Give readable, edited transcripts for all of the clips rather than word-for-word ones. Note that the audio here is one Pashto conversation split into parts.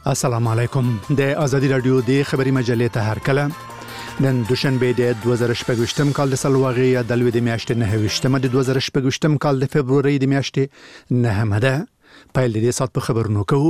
السلام علیکم. د آزادی رادیو د خبري مجلې ته هرکله نن دوشنبه د 2018 کال د سلواغي یا د لوی د میاشتې 9 د 2018 کال د فبرवरी د میاشتې 9 ده. پایل دې سات په خبرونو کوو.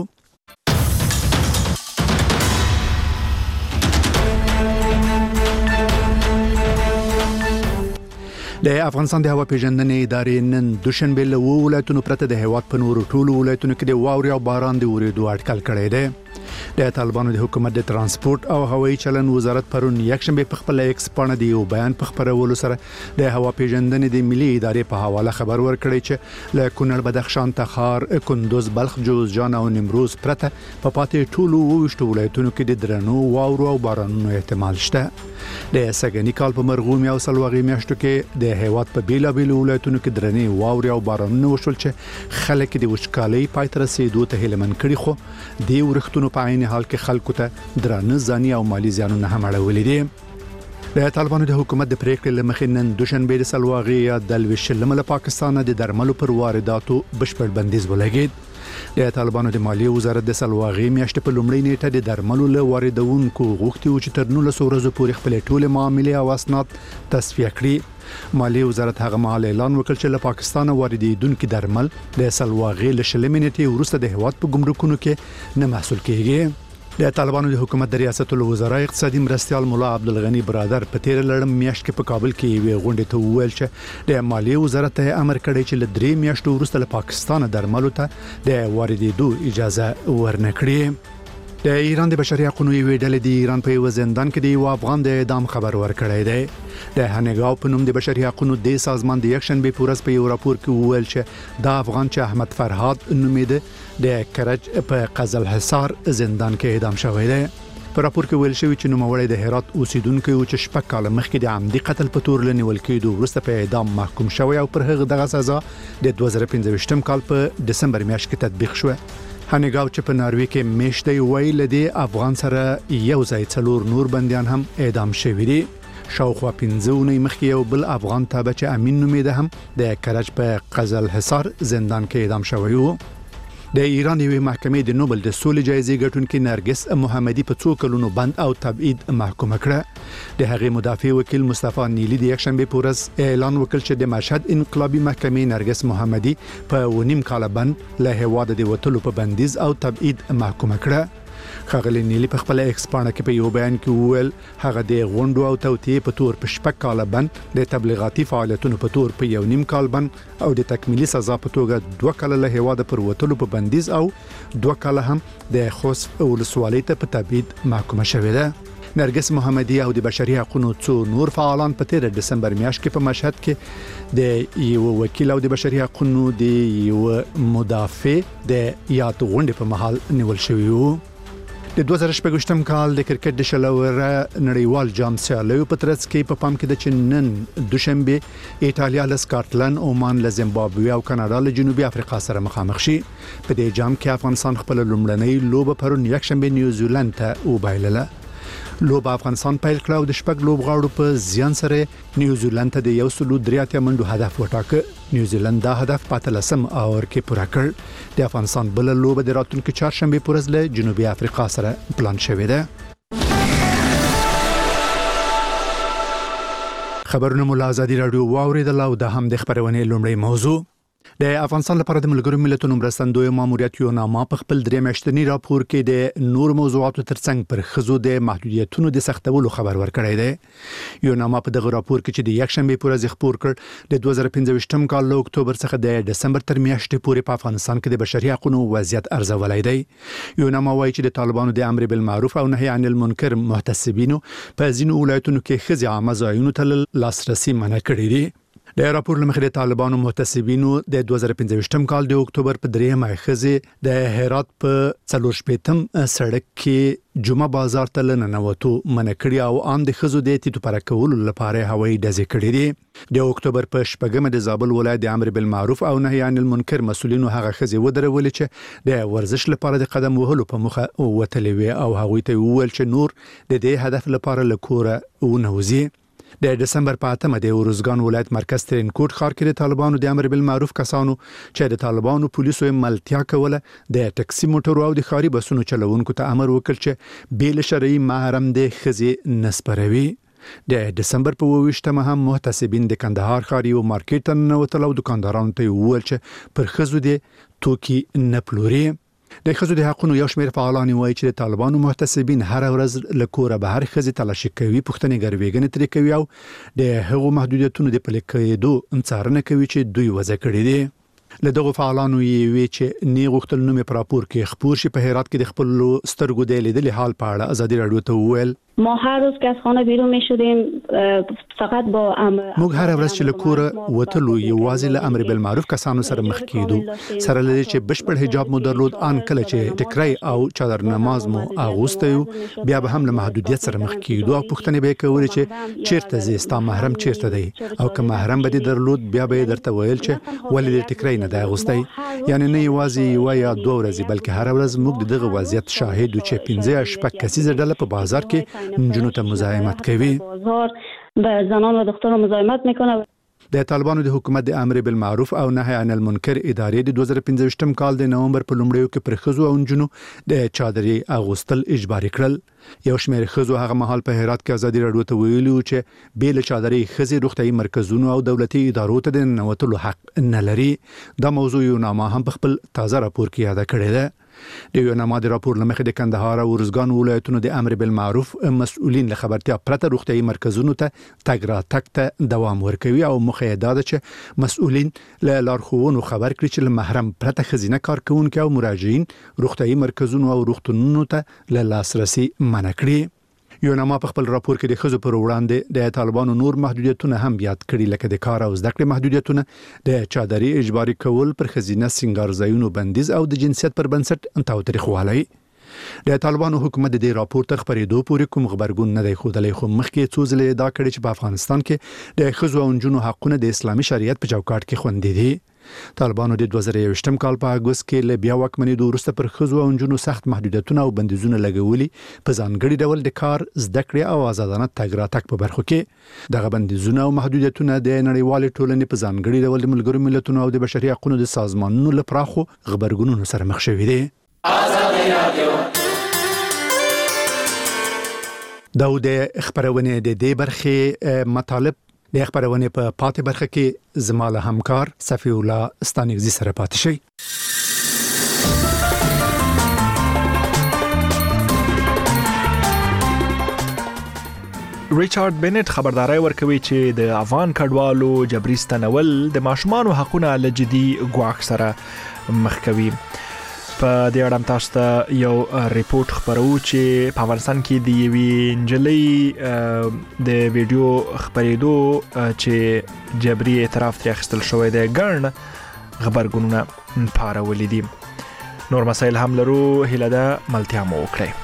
د افغانستان د هوا پیژندنې ادارې نن دوشنبه له ولایتونو پرته د هیواد په نورو ټولو ولایتونو کې د واورې او باران د ورېدو اټکل کړی دی. د طالبانو د حکومت د ترانسپورت او هوایي چلن وزارت پرون یکشنبه په خپل ایکس باندې د یو بیان په خبرولو سره د هوا پیژندنې د ملي ادارې په حواله خبر ورکړی چې له کونړ، بدخشان، تخار، کندوز، بلخ، جوزجان او نیمروز پرته په پاتې ټولو وشتو ولایتونو کې د درنو واورو او بارانونو احتمال شته. د سګنی کال په مرغوم او سلواغي میاشتو کې د هیواد په بیلابیلو ولایتونو کې درنې واوري او بارانونه وشول چې خلک د وچکالۍ پای ته رسیدو ته هیلمن کړي، خو د ورښتونو په عین حال کې خلکو ته درانه ځاني او مالی زیانونه هم اړولې دي. د طالبانو د حکومت د پریکړې لمخې نن دوشنبه د سلواغي یا د لویشلم له پاکستان د درملو پر وارداتو بشپړ بندیز ولګید. د طالبانو د مالیې وزارت د سلواغي میاشتې په لومړۍ نیټه د درملو له واردونکو غوښتي و چې تر 19 ورځې پورې خپل ټول معاملې او اسناد تصفیه کړي. مالیې وزارت هغه مهال اعلان وکړ چې له پاکستان واردېدونکو درمل د سلواغي له شلمې نیټې وروسته د هیواد په ګمرکونو کې نه محصول کیږي. د طالبانو د حکومت د ریاست الوزرا اقتصادي مرستيال مولا عبدالغنی برادر په تیر لړم میاشت کې په کابل کې وی غونډه ته وویل چې د مالیې وزارت ته امر کړی چې له 3 میاشتو وروسته له پاکستان درملو ته د واردېدو اجازه ورنکړي. د ایران د بشري حقوقو یوې ډلې د ایران په یو زندان کې د یو افغان د اعدام خبر ورکړی دی. د هنګاو په نوم د بشري حقوقو د سازمان د یکشنبه پورس په یو راپور کې وویل چې د افغان چې احمد فرهاد نومیده د کرج په قزل حصار زندان کې اعدام شوی دی. په راپور کې ویل شوی چې نوموړی د هرات اوسیدونکو چې شپږ کال مخکې د عمدي قتل په تور لنیول کېدو وروسته په اعدام محکوم شوی او پر هغه دغه سزا د 2015 کال په دسمبر میاشت کې تطبیق شو. هنګاو چې په ناروې کې میشته ویل دی افغان سره یو ځای څلور نور بنديان هم اعدام شوی دي. شاوخوا 15 مخکې یو بل افغان تابع چې امین نومیده هم د کرج په قزل حصار زندان کې اعدام شوی و. د ایران یوې محکمې د نوبل د سولې جایزې ګټونکې نرګس محمدي په 2 کلونو بند او تبعید محکومه کړه. د هغې مدافع وکیل مصطفی نیلی د یکشنبه پورس اعلان وکړ چې د مشهد انقلابي محکمې نرګس محمدي په 1.5 کال بند له هواده د وټلو په بندیز او تبعید محکومه کړه. خغلی نیلی په خپل ایکس باندې کې په یو بیان کې وویل هغه د غونډو او توطئې په تور په شپږ کال بند، د تبلیغاتي فعالیتونو په تور په 1.5 کال بند او د تکمیلي سزا په توګه 2 کال له هواده پر وټلو په بندیز او 2 کال هم د خوست ولسوالۍ ته په تبعید محکومه شوې ده. نرګس محمدي او د بشري حقوقو څو نور فعالان په 13 دسمبر میاشت کې په مشهد کې د یو وکیل او د بشري حقوقو د یو مدافع د یاد غونډې په محل نیول شوی وو. د 2018 کال د کرکټ د شلوره نړیوال جام سیالیو په ترڅ کې په پام کې د چنن دوشنبه ایتالیا له سکاټلند، عمان له زیمبابوې او کاناډا له جنوبي افریقا سره مخامخ شي. په دې جام کې افغانستان خپل لومړنۍ لوبه پرون یکشنبه نیوزیلند ته وبایلله. لوب افغانستان پیل کړ او د شپږ لوبغاړو په زیان سره نیوزیلند ته د 183 منډو هدف وټاکه. نیوزیلند دا هدف په 13 اور کې پوره کړ. د افغانستان بل لوب د راتلونکي چهارشنبه پورز له جنوبي افریقا سره پلان شوې ده. خبرونه مو له آزادی رادیو واوریدل او د هم د خبرونه لومړی موضوع. د افغانستان لپاره د ملګرو ملتونو مرستندوی ماموریت یوناما په خپل 3 میاشتنی راپور کې د نور موضوعاتو ترڅنګ پر خزو د محدودیتونو د سختولو خبر ورکړی دی. یوناما په دغه راپور کې چې د یکشنبه پورز خبر کړ د 2015 کال له اکتوبر څخه د دسمبر تر میاشتې پورې په افغانستان کې د بشري حقوقو وضعیت ارزولای دی. یوناما وايي چې د طالبانو د امر بالمعروف او نهي عن المنکر محتسبینو په ځینو ولایتونو کې خزي عامه ځایونو ته لاسرسي منع کړی دی. د راپور لمخې د طالبانو محتسبینو د 2015 کال د اکتوبر په 3 خزي د هرات په 4 سړک کې جمعه بازار ته لننوتو منع کړی او عام د خزو د تیتو پر کولو لپاره هوایي ډزې کړې دي. د اکتوبر په 8 د زابل ولایت د امر بالمعروف او نهي عن المنکر مسولینو هغه خزي ودرول چې د ورزش لپاره د قدم وهلو په مخه وتلې وي او هغه ته وویل چې نور د دې هدف لپاره لکوره ونوځي. د دسمبر په 8 د ورزګان ولایت مرکز ترینکوټ ښار کې د طالبانو د امر بالمعروف کسانو چې د طالبانو پولیسو ملتیا کوله د ټکسي موټرو او د ښاري بسونو چلوونکو ته امر وکړ چې بیل شرعي محرم د خزي نسپروي. د دسمبر په 28 هم محتسبین د کندهار ښار یو مارکیټ ته ننوتل او دکاندارانو ته وویل چې پر خزو د توکي نه پلوري. د خزو د حقونو یو شمېر فعالان وایي چې د طالبانو محتسبین هر ورځ له کوره بهر خزي تلاشي کوي، پوښتنې ګرویګنې ترې کوي او د هغو محدودیتونو د پلي کېدو څارنه کوي چې دوی وضع کړي دي. له دغه فعالانو یې وی چې نه غوښتل نوم په راپور کې خبر شي. په هرات کې د خپل سترګو د لیدلې حال په اړه ازادي رادیو ته وویل ما هر روز که از خانه بیرون می شدیم فقط با موږ هر ورځ چې له کوره وتلو یوازې له امر بالمعروف کسانو سره مخ کېدو، سره لري چې بشپړ حجاب مو درلود، ان کله چې ټکرای او چادر نماز مو اغوستیو بیا به هم له محدودیت سره مخ کېدو او پوښتنې به کولې چې چیرته زیستا محرم چیرته دی او که محرم به درلود بیا به درته ویل چې ولې د ټکرای نه دی اغوستی. یعنی نه یوازې یو یا دوه ورځې بلکې هر ورځ موږ دغه وضعیت شاهد یو چې 15 کسیزه ډله په بازار کې نجونو ته مزاحمت کوي. به زنان و دختران مزاحمت میکنه. د طالبانو د حکومت د امر بالمعروف او نهي عن المنکر ادارې د 2015 کال د نومبر په لومړیو کې پر خزو او نجونو د چادرې اغوستل اجباري کړل. یو شمېر خزو هغه مهال په هرات کې ازادي رادیو ته ویلي چې بیل چادرې خزي روغتيایي مرکزونو او دولتي ادارو ته د نوتلو حق نه لري. دا موضوع یو نامه هم په خپل تازه راپور کې یاد کړی ده. د یو نامه د راپور لمخې د کندهار او ورزګان ولایتونو د امر بالمعروف مسؤلین له خبرتیا پرته روغتيایي مرکزونو ته تګ راتګ ته دوام ورکوي او مخه دا ده چې مسؤلین له لارښوونو خبر کړي چې له محرم پرته خزینه کارکونکو او مراجعین روغتيایي مرکزونو او روغتونونو ته له لاسرسي منع کړي. یو نامه په خپل راپور کې د خزو پر وړاندې د طالبانو نور محدودیتونه هم یاد کړي، لکه د کار او زده کړې محدودیتونه، د چادرې اجباري کول، پر خزینه سنگار ځایونو بندیز او د جنسیت پر بنسټ تاوتریخوالی. د طالبانو حکومت د راپور تر خبرېدو پورې کوم خبرګون نه دی ښودلی، خو مخکې څو ځله دا کړي چې په افغانستان کې د خزو او نجونو حقونه د اسلامي شریعت په چوکاټ کې خوندي دي. طالبانو د 2021 کال په اگست کې له بیا واکمنېدو وروسته پر خزو او نجونو سخت محدودیتونه او بندیزونه لګولي، په ځانګړي ډول د کار، زده کړې او آزادانه تګ راتګ په برخو کې. دغه بندیزونه او محدودیتونه د نړیوالې ټولنې په ځانګړي ډول د ملګرو ملتونو او د بشري حقوقو د سازمانونو له پراخو غبرګونونو سره مخ شوي دي. دا د خبرونه د دې برخې مطالب د خبرونه په پاتې برخه کې زماله همکار صفی الله ستانګزي سره پاتې شي. ریچارډ بینټ خبرداري ورکوي چې د افغان کډوالو جبري ستنول د ماشومان حقوقو له جدي ګواښ سره مخ کوي. په دې اړه تاسو ته یو ریپورت خبرو چې په افغانستان کې د یوې نجلۍ د ویډیو خبرېدو چې جبري اعتراف ترې اخیستل شوی دی ګڼ خبرګونونه پارولي دي. نور مسایل هم لرو، هیله ده ملتیا مو وکړئ.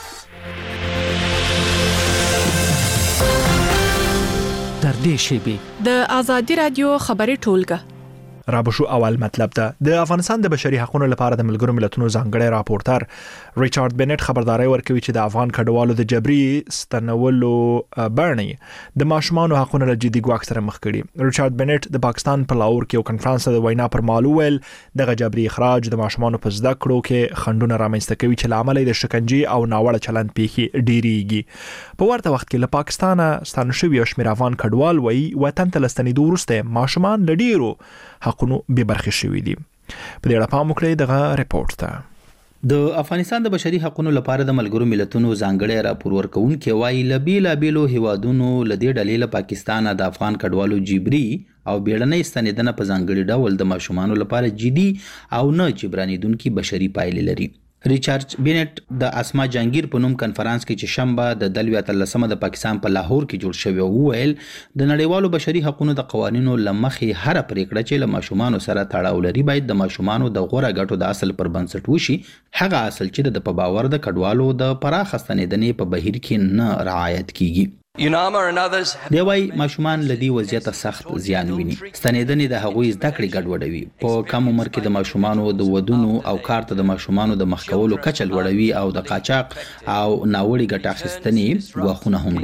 تر دې شیبې د ازادي رادیو خبري ټولګه رابشو اول مطلب ده. د افغانستان د بشري حقوقو لپاره د ملګرو ملتونو ځانګړی راپورټر ریچارډ بینټ خبرداري ورکوي چې د افغان کډوالو د جبري ستنولو بڼې د ماشومان حقوقو له جدي ګواښ سره مخ کړي. ریچارډ بینټ د پاکستان په لاهور کې یو کنفرانس د وینا پر مهال ویل دغه جبري اخراج د ماشومان په زده کړو کې خنډونه رامنځته کوي چې لامل د شکنجې او ناوړه چلند پیښې ډیریږي. په ورته وخت کې له پاکستانه ستانه شوي یو شمېر افغان کډوال وایي وطن ته لستنېدو وروسته ماشومان له ډیرو حقونو بې برخې شوي دي. په دې اړه پام وکړئ دغه ریپورت ته. د افغانستان د بشري حقوقو لپاره د ملګرو ملتونو ځانګړی راپور ورکوونکی وایي له بیلابیلو هیوادونو له دې ډلې له پاکستان د افغان کډوالو جبري او بیړنۍ ستنېدنه په ځانګړي ډول د ماشومانو لپاره جدي او نه جبرانېدونکي بشري پایلې لري. ریچارډ بینټ د اسما جهانگیر په نوم کنفرانس کې چې شنبه د 13 د پاکستان په لاهور کې جوړ شوی وویل د نړیوالو بشري حقوقو د قوانینو لمخې هر پریکړه چې له ماشومان سره تړاو لري باید د ماشومان د غوړه ګټو د اصل پر بنسټ وشي، هغه اصل چې د په باور د کډوالو د پراخ ستنېدنې په بهیر کې نه رعایت کیږي. دی وای ماشومان لدی وضعیت سخت زیان ویني. ستنېدنې د هغوی زده کړې ګډوډوي، په کم عمر کې د ماشومانو د ودونو او کار ته د ماشومانو د مخکولو کچه لوړوي او د قاچاق او ناوړي ګټه اخیستنې ګواښونه هم ډیروي.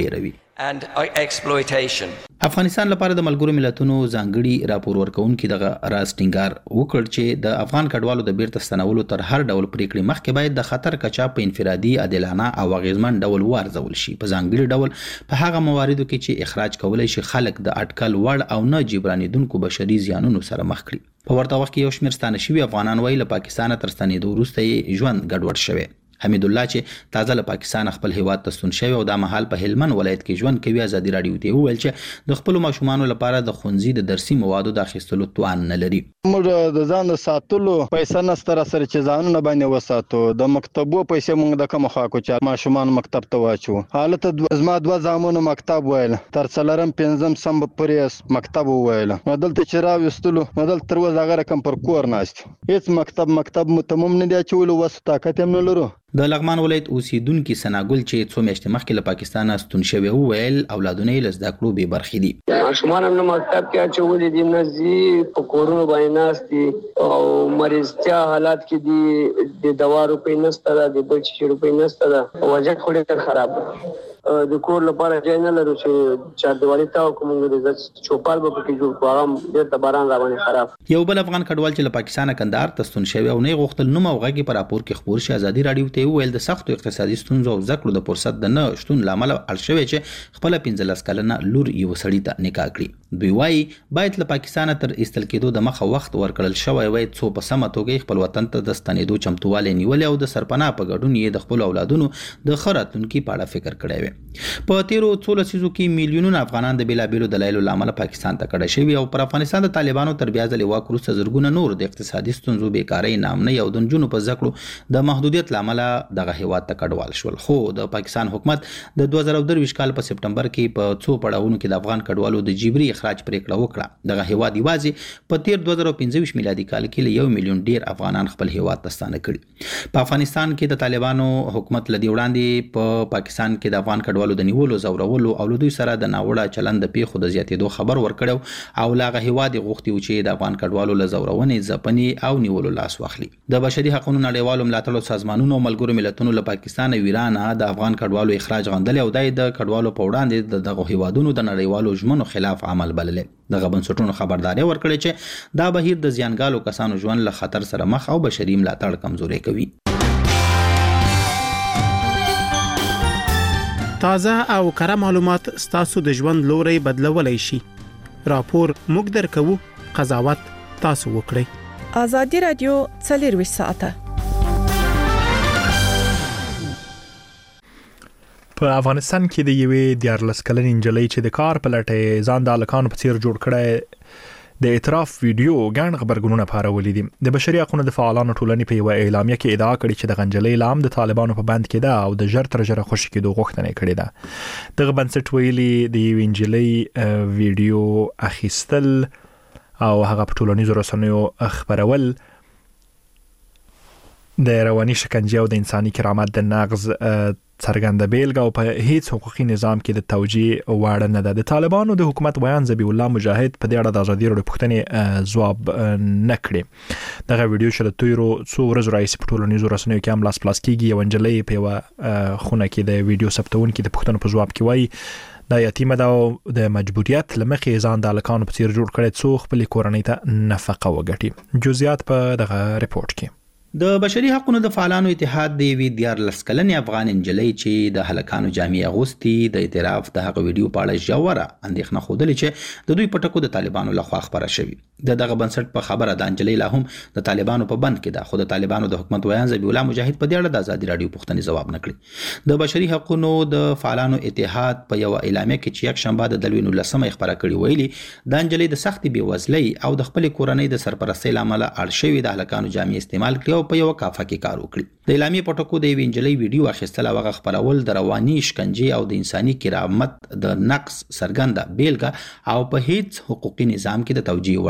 and exploitation. افغانستان لپاره د ملګرو ملتونو ځانګړي راپور ورکونکي دغه راز ټینګار وکړ چې د افغان کډوالو د بیرته ستنولو تر هر ډول پریکړې مخکې باید د خطر کچا په انفرادي عادلانه او اغیزمن ډول وارزول شي، په ځانګړي ډول په هغه مواردو کې چې اخراج کولای شي خلک د اټکل وړ او نه جبرانیدونکو بشري زیانونو سره مخ کړي. په ورته وخت کې یو شمېر ستانه شوي افغانان وایي له پاکستان تر ستنېدو وروسته یې ژوند ګډوډ شوی. حمید الله چې تازه له پاکستان خپل هیواد ته ستون شوی او د مهال په هلمند ولایت کې ژوند کوي، ازادي رادیو ته وویل چې د خپل ماشومان لپاره د ښوونځي د درسي موادو د اخیستلو توان نه لري. موږ د ځان ساتلو پیسې نشته سره چې ځانونه باندې وساتو، د مکتبو پیسې موږ د کوم خوا کو چې ماشومان مکتب ته واچو. حالت زما دوه زامنو مکتب ویل تر څلرم پنځم سم پرې مکتب ویل، دلته چې راوستلو دلته تر وځه رقم پر کور ناست، هیڅ مکتب متمم نه دی چول وسو طاقت هم نه لرو. د لغمان ولایت اوسیدونکو سناګل چې څو میاشتې مخکې له پاکستان ستون شوی وویل اولادونه یې لزدا کړو به برخې دي. ماشومان هم مکتب کې اچولې دي، نزي په کورونو باندې ناستي او مریضتیا حالات کې دي، د دوا روپۍ نشته ده، د بل شي روپۍ نشته ده، وضعیت خو ډېر خراب ده. د کور لپاره ځای نه لرو چې چاردیوالي ته کوم د چوپال به پکې جوړ کوم، ډېر د باران را باندې خراب. یو بل افغان کډوال چې له پاکستان کندهار ته ستون شوی او نه غوښتل نوم او غږی پر راپور کې خبر شي، ازادي رادیو ته ویل د سختو اقتصادي ستونزو او ذکر د فرصت د نه شتون لامل اړ شوی چې خپل 15 کلنه لور یو سړی ته نکاح کړي. دوی وايي باید له پاکستان تر ایستل کېدو د مخه وخت ورکړل شوی وای څو په سمه توګه خپل وطن ته د ستنېدو چمتووالی نیول او د سرپناه په ګډون یې د خپل اولادونو د خراتونکو په اړه فکر کړی وي. په تیرو 13 لسیزو کې میلیونونه افغانان د بیلابیلو دلایلو لامل پاکستان ته کډه شوي او پر افغانستان د طالبانو تر بیا ځلې واک وروسته زرګونه نور د اقتصادي ستونزو، بیکارۍ، نامنۍ او د نجونو په ذکرو د محدودیت لامل دغه هیواد ته کډوال شول. خو د پاکستان حکومت د 2023 کال په سپټمبر کې په څو پړاوونو کې د افغان کډوالو د جبري اخراج پریکړه وکړه. دغه هیواد یوازې په تیر 2025 میلادي کال کې له 1 میلیون ډیر افغانان خپل هیواد ته ستانه کړي. په افغانستان کې د طالبانو حکومت لدی وړاندې په پاکستان کې د افغان کډوالو د نیولو، زورولو او دوی سره د ناوړه چلند د پیښو د زیاتېدو خبر ورکړو او لاغه هیواد غوښتي و چې د افغان کډوالو له زورونې، ځپنې او نیولو لاس واخلي. د بشري حقوقو نړیوالو ملاتړو سازمانونو او ملګرو ملتونو له پاکستان او ایران د افغان کډوالو اخراج غندل او د کډوالو په وړاندې دغه هیوادونو د نړیوالو ژمنو خلاف عمل بلل. دغه بنسټونو خبرداري ورکړي چې دا بهیر د زیانګالو کسانو ژوند له خطر سره مخ او بشري ملاتړ کمزوري کوي. تازه او کره معلومات ستاسو د ژوند لوري بدلولای شي. راپور موږ درکو، قضاوت تاسو وکړئ. ازادي رادیو 24 ساعته. په افغانستان کې د یوې 14 کلنې نجلۍ چې د کار په لټه ځان د الکانو په څیر جوړ کړي د اعتراف ویډیو ګڼ خبرګونونه پارولې دي. د بشري حقوقو د فعالانو ټولنې په یو اعلامیه کې ادعا کړې چې د غنجلې لام د طالبانو په بند کې ده او د ژر تر ژره خوشي کېدو غوښتنه کړې ده. دغه بنسټ ویلي د یو انجلۍ ویډیو اخیستل او هغه په ټولنیزو رسنیو خبرول د رواني شکنجه او د انساني کرامت د نقض څرګنده بیلګه او په هیڅ حقوقي نظام کې د توجیه وړ نه ده. د طالبانو د حکومت ویان ذبیح الله مجاهد په دې اړه د ازادي راډیو پوښتنې ځواب نه کړی. دغه ویډیو چې د تیرو څو ورځو راځي په ټولنیزو رسنیو کې هم لاس پلاس کیږي. یو انجلۍ په یو خونه کې د ویډیو ثبتونکو د پوښتنو په ځواب کې وایي دا یتیمه ده او د مجبوریت لمخې ځان د الکانو په څیر جوړ کړي څو خپل کورنۍ ته نفقه وګټي. جزئیات په دغه ریپورت کې. د بشري حقوقو د فعالانو اتحاد د وی 14 کلنې افغان انجلۍ چې د هلکانو جامې اغوستي د اعتراف د هغه ویډیو په اړه ژوره اندېښنه خوده چې د دوی په ټکو د طالبانو لخوا خبره شوې. دغه بنسټ په خبره د انجلۍ لا هم د طالبانو په بند کې ده، خو د طالبانو د حکومت ویان ذبیح الله مجاهد په دې اړه د ازادي راډیو پوښتنې ځواب نه کړی. د بشري حقوقو د فعالانو اتحاد په یو اعلامیه کې چې یک شنبه د دلوینو لسمه خبره کړې ویلي د انجلۍ د سختي بیوزلۍ او د خپل کورنۍ د سرپرستۍ لامل اړ شوی د هلکانو جامې استعمال کړي او په یو کافه کې کار وکړي. د اعلامیې په ټکو د انجلۍ ویډیو اخیستل او هغه خبرول د رواني شکنجه او د انساني کرامت د نقص څرګنده بیلګه او په هیڅ حقوقي نظام کې د توجیه وړ نه ده.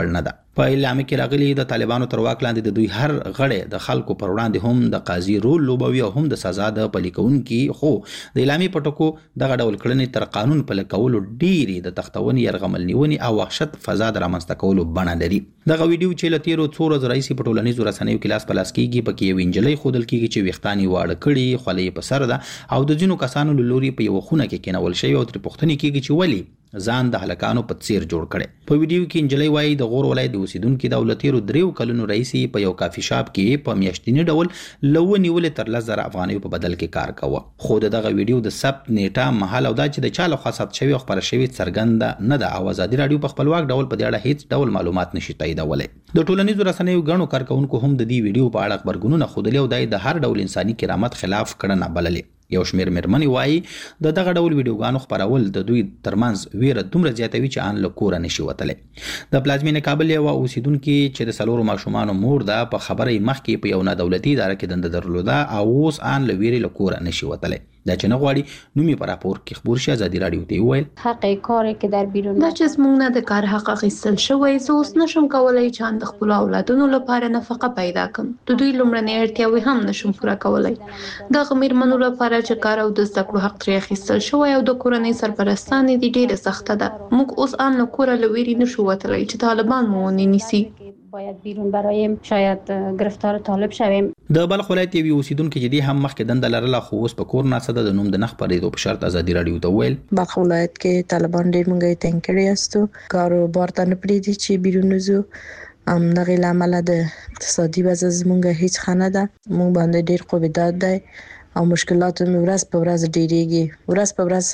په اعلامیه کې راغلي د طالبانو تر واک لاندې د دوی هر غړی د خلکو پر وړاندې هم د قاضي رول لوبوي او هم د سزا د پلي کوونکي، خو د اعلامیې په ټکو دغه ډول کړنې تر قانون پلي کولو ډېرې د تختونې، یرغمل نیونې او وحشت فضا د رامنځته کولو بڼه لري. دغه ویډیو چې له تیرو څو ورځو راهیسې په ټولنیزو رسنیو کې لاس په لاس کېږي، پکې یوې نجلۍ ښودل کېږي چې ویښتان یې واړه کړي، خولۍ یې په سر ده او د ځینو کسانو له لوري په یوه خونه کې کېنول شوي او ترې پوښتنې کېږي چې ولې ځان د هلکانو په څیر جوړ کړي. په ویډیو کې نجلۍ وایي د غور ولایت د اوسیدونکي د تیرو 3 کلونو راهیسې په یو کافي شاپ کې په میاشتني ډول له ونیولې تر 10,000 افغانیو په بدل کې کار کاوه. خو دغه ویډیو د ثبت نیټه، محل او دا چې د چا لخوا ثبت شوی او خپاره شوی څرګنده نه ده او ازادي راډیو په خپلواک ډول په دې اړه هیڅ ډول معلومات نشي تاییدولی. د ټولنیزو رسنیو غنو کارکونکو هم د دې ویډیو په اړه خبرګونونه ښودلي او د هر ډول انساني کرامت خلاف کړنه بللې. یو شمېر مېرمنې وایي د دغه ډول ویډیوګانو خپرول د دوی ترمنځ ویره دومره زیاتوي چې ان له کوره نشي وتلی. د پلازمینې کابل یوه اوسیدونکي چې د 4 ماشومانو مور ده، په خبره یې مخکې په یو نه دولتي اداره کې دنده درلوده او اوس ان له ویرې له کوره نشي وتلی. دا چې نه غواړي نوم یې په راپور کې خبر شي. ازادي راډیو ته وویل حق کاری که در بیرون دا چې زموږ نه د کار حق اخیستل شوی، زه اوس نشم کولی چې د خپلو اولادونو لپاره نفقه پیدا کړم. د دوی لومړنۍ اړتیاوې هم نشم پوره کولی. دغه مېرمنو لپاره چې کار او د زده کړو حق ترې اخیستل شوی او د کورنۍ سرپرستانې دي ډېره سخته ده. موږ اوس ان له کوره له ویرې نشو وتلی چې طالبان مو ونه نیسي. باید بیرون برایم شاید گرفتار طالب شویم. د بلخ ولایت یوې اوسیدونکي چې دې هم مخکې دنده لرله خو اوس په کور ناسته ده، د نوم د نه خپرېدو په شرط ازادي راډیو ته وویل بلخ ولایت کې طالبان ډېر موږ یې تنګ کړي یاستو، کاروبار ته نه پرېږدي چې بیرون وځو. همدغې له امله د اقتصادي وضع زموږ هیڅ ښه نه ده. موږ باندې ډېر قومیدات دی او مشکلات مې ورځ په ورځ ډېرېږي. ورځ په ورځ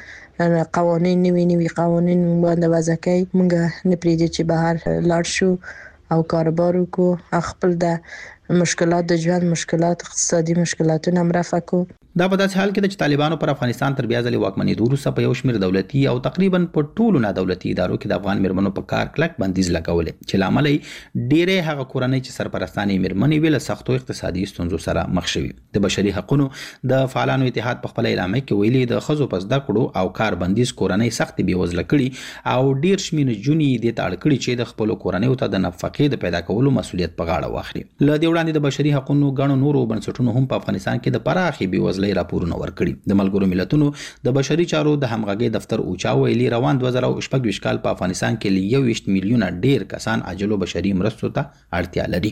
هر قوانین نوي قوانین موږ باندې وضع کوي. موږ نه پرېږدي چې بهر لاړ شو او کاروبار وکړو، خپل د مشکلات د ژوند مشکلات، اقتصادي مشکلاتونه هم رفع کړو. دا په داسې حال کې ده چې طالبانو پر افغانستان تر بیا ځلې واکمنېدو وروسته په یو شمېر دولتي او تقریبا په ټولو نادولتي ادارو کې د افغان مېرمنو په کار کلک بندیز لګولی چې له امله یې ډېرې هغه کورنۍ چې سرپرستانې مېرمنې وې له سختو اقتصادي ستونزو سره مخ شوي. د بشري حقونو د فعالانو اتحاد په خپله اعلامیه کې ویلي د ښځو په زده کړو او کار بندیز کورنۍ سختې بېوزله کړي او ډېر شمېر نجونې یې دې ته اړ کړي چې د خپلو کورنیو ته د نفقې د پیدا کولو مسؤلیت په غاړه واخلي. له دې وړاندې د بشري حقونو ګڼو نورو بنسټونو هم په افغانستان کې د پراخې بېوزلۍ راپورونه ورکړي. د ملګرو ملتونو د بشري چارو د همغږۍ دفتر اوچا ویلي روان 2026 کال په افغانستان کې له 21 میلیونه ډیر کسان عاجلو بشري مرستو ته اړتیا لري.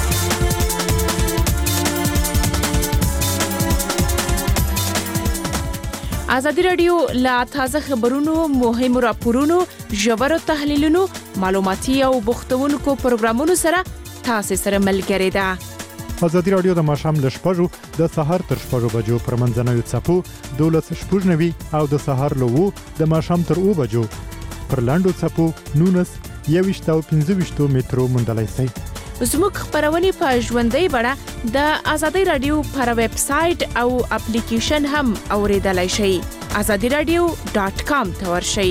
ازادي راډیو لا تازه خبرونو، مهمو راپورونو، ژورو تحلیلونو، معلوماتي او بوختونکو پروګرامونو سره تاسو سره ملګری ده. ازادي راډیو د ماښام له 6 د سهار تر 6 بجو پر منځنوي څپو 12:90 او د سهار له 2 د ماښام تر 2 بجو پر لاندو څپو 19 او 15 مترو مندلای شي. زموږ خبرونه په ژوندۍ بڼه د ازادي راډیو پر ویب سټ او اپلیکیشن هم اوریدلای شئ. azadiradio.com ته ورشئ.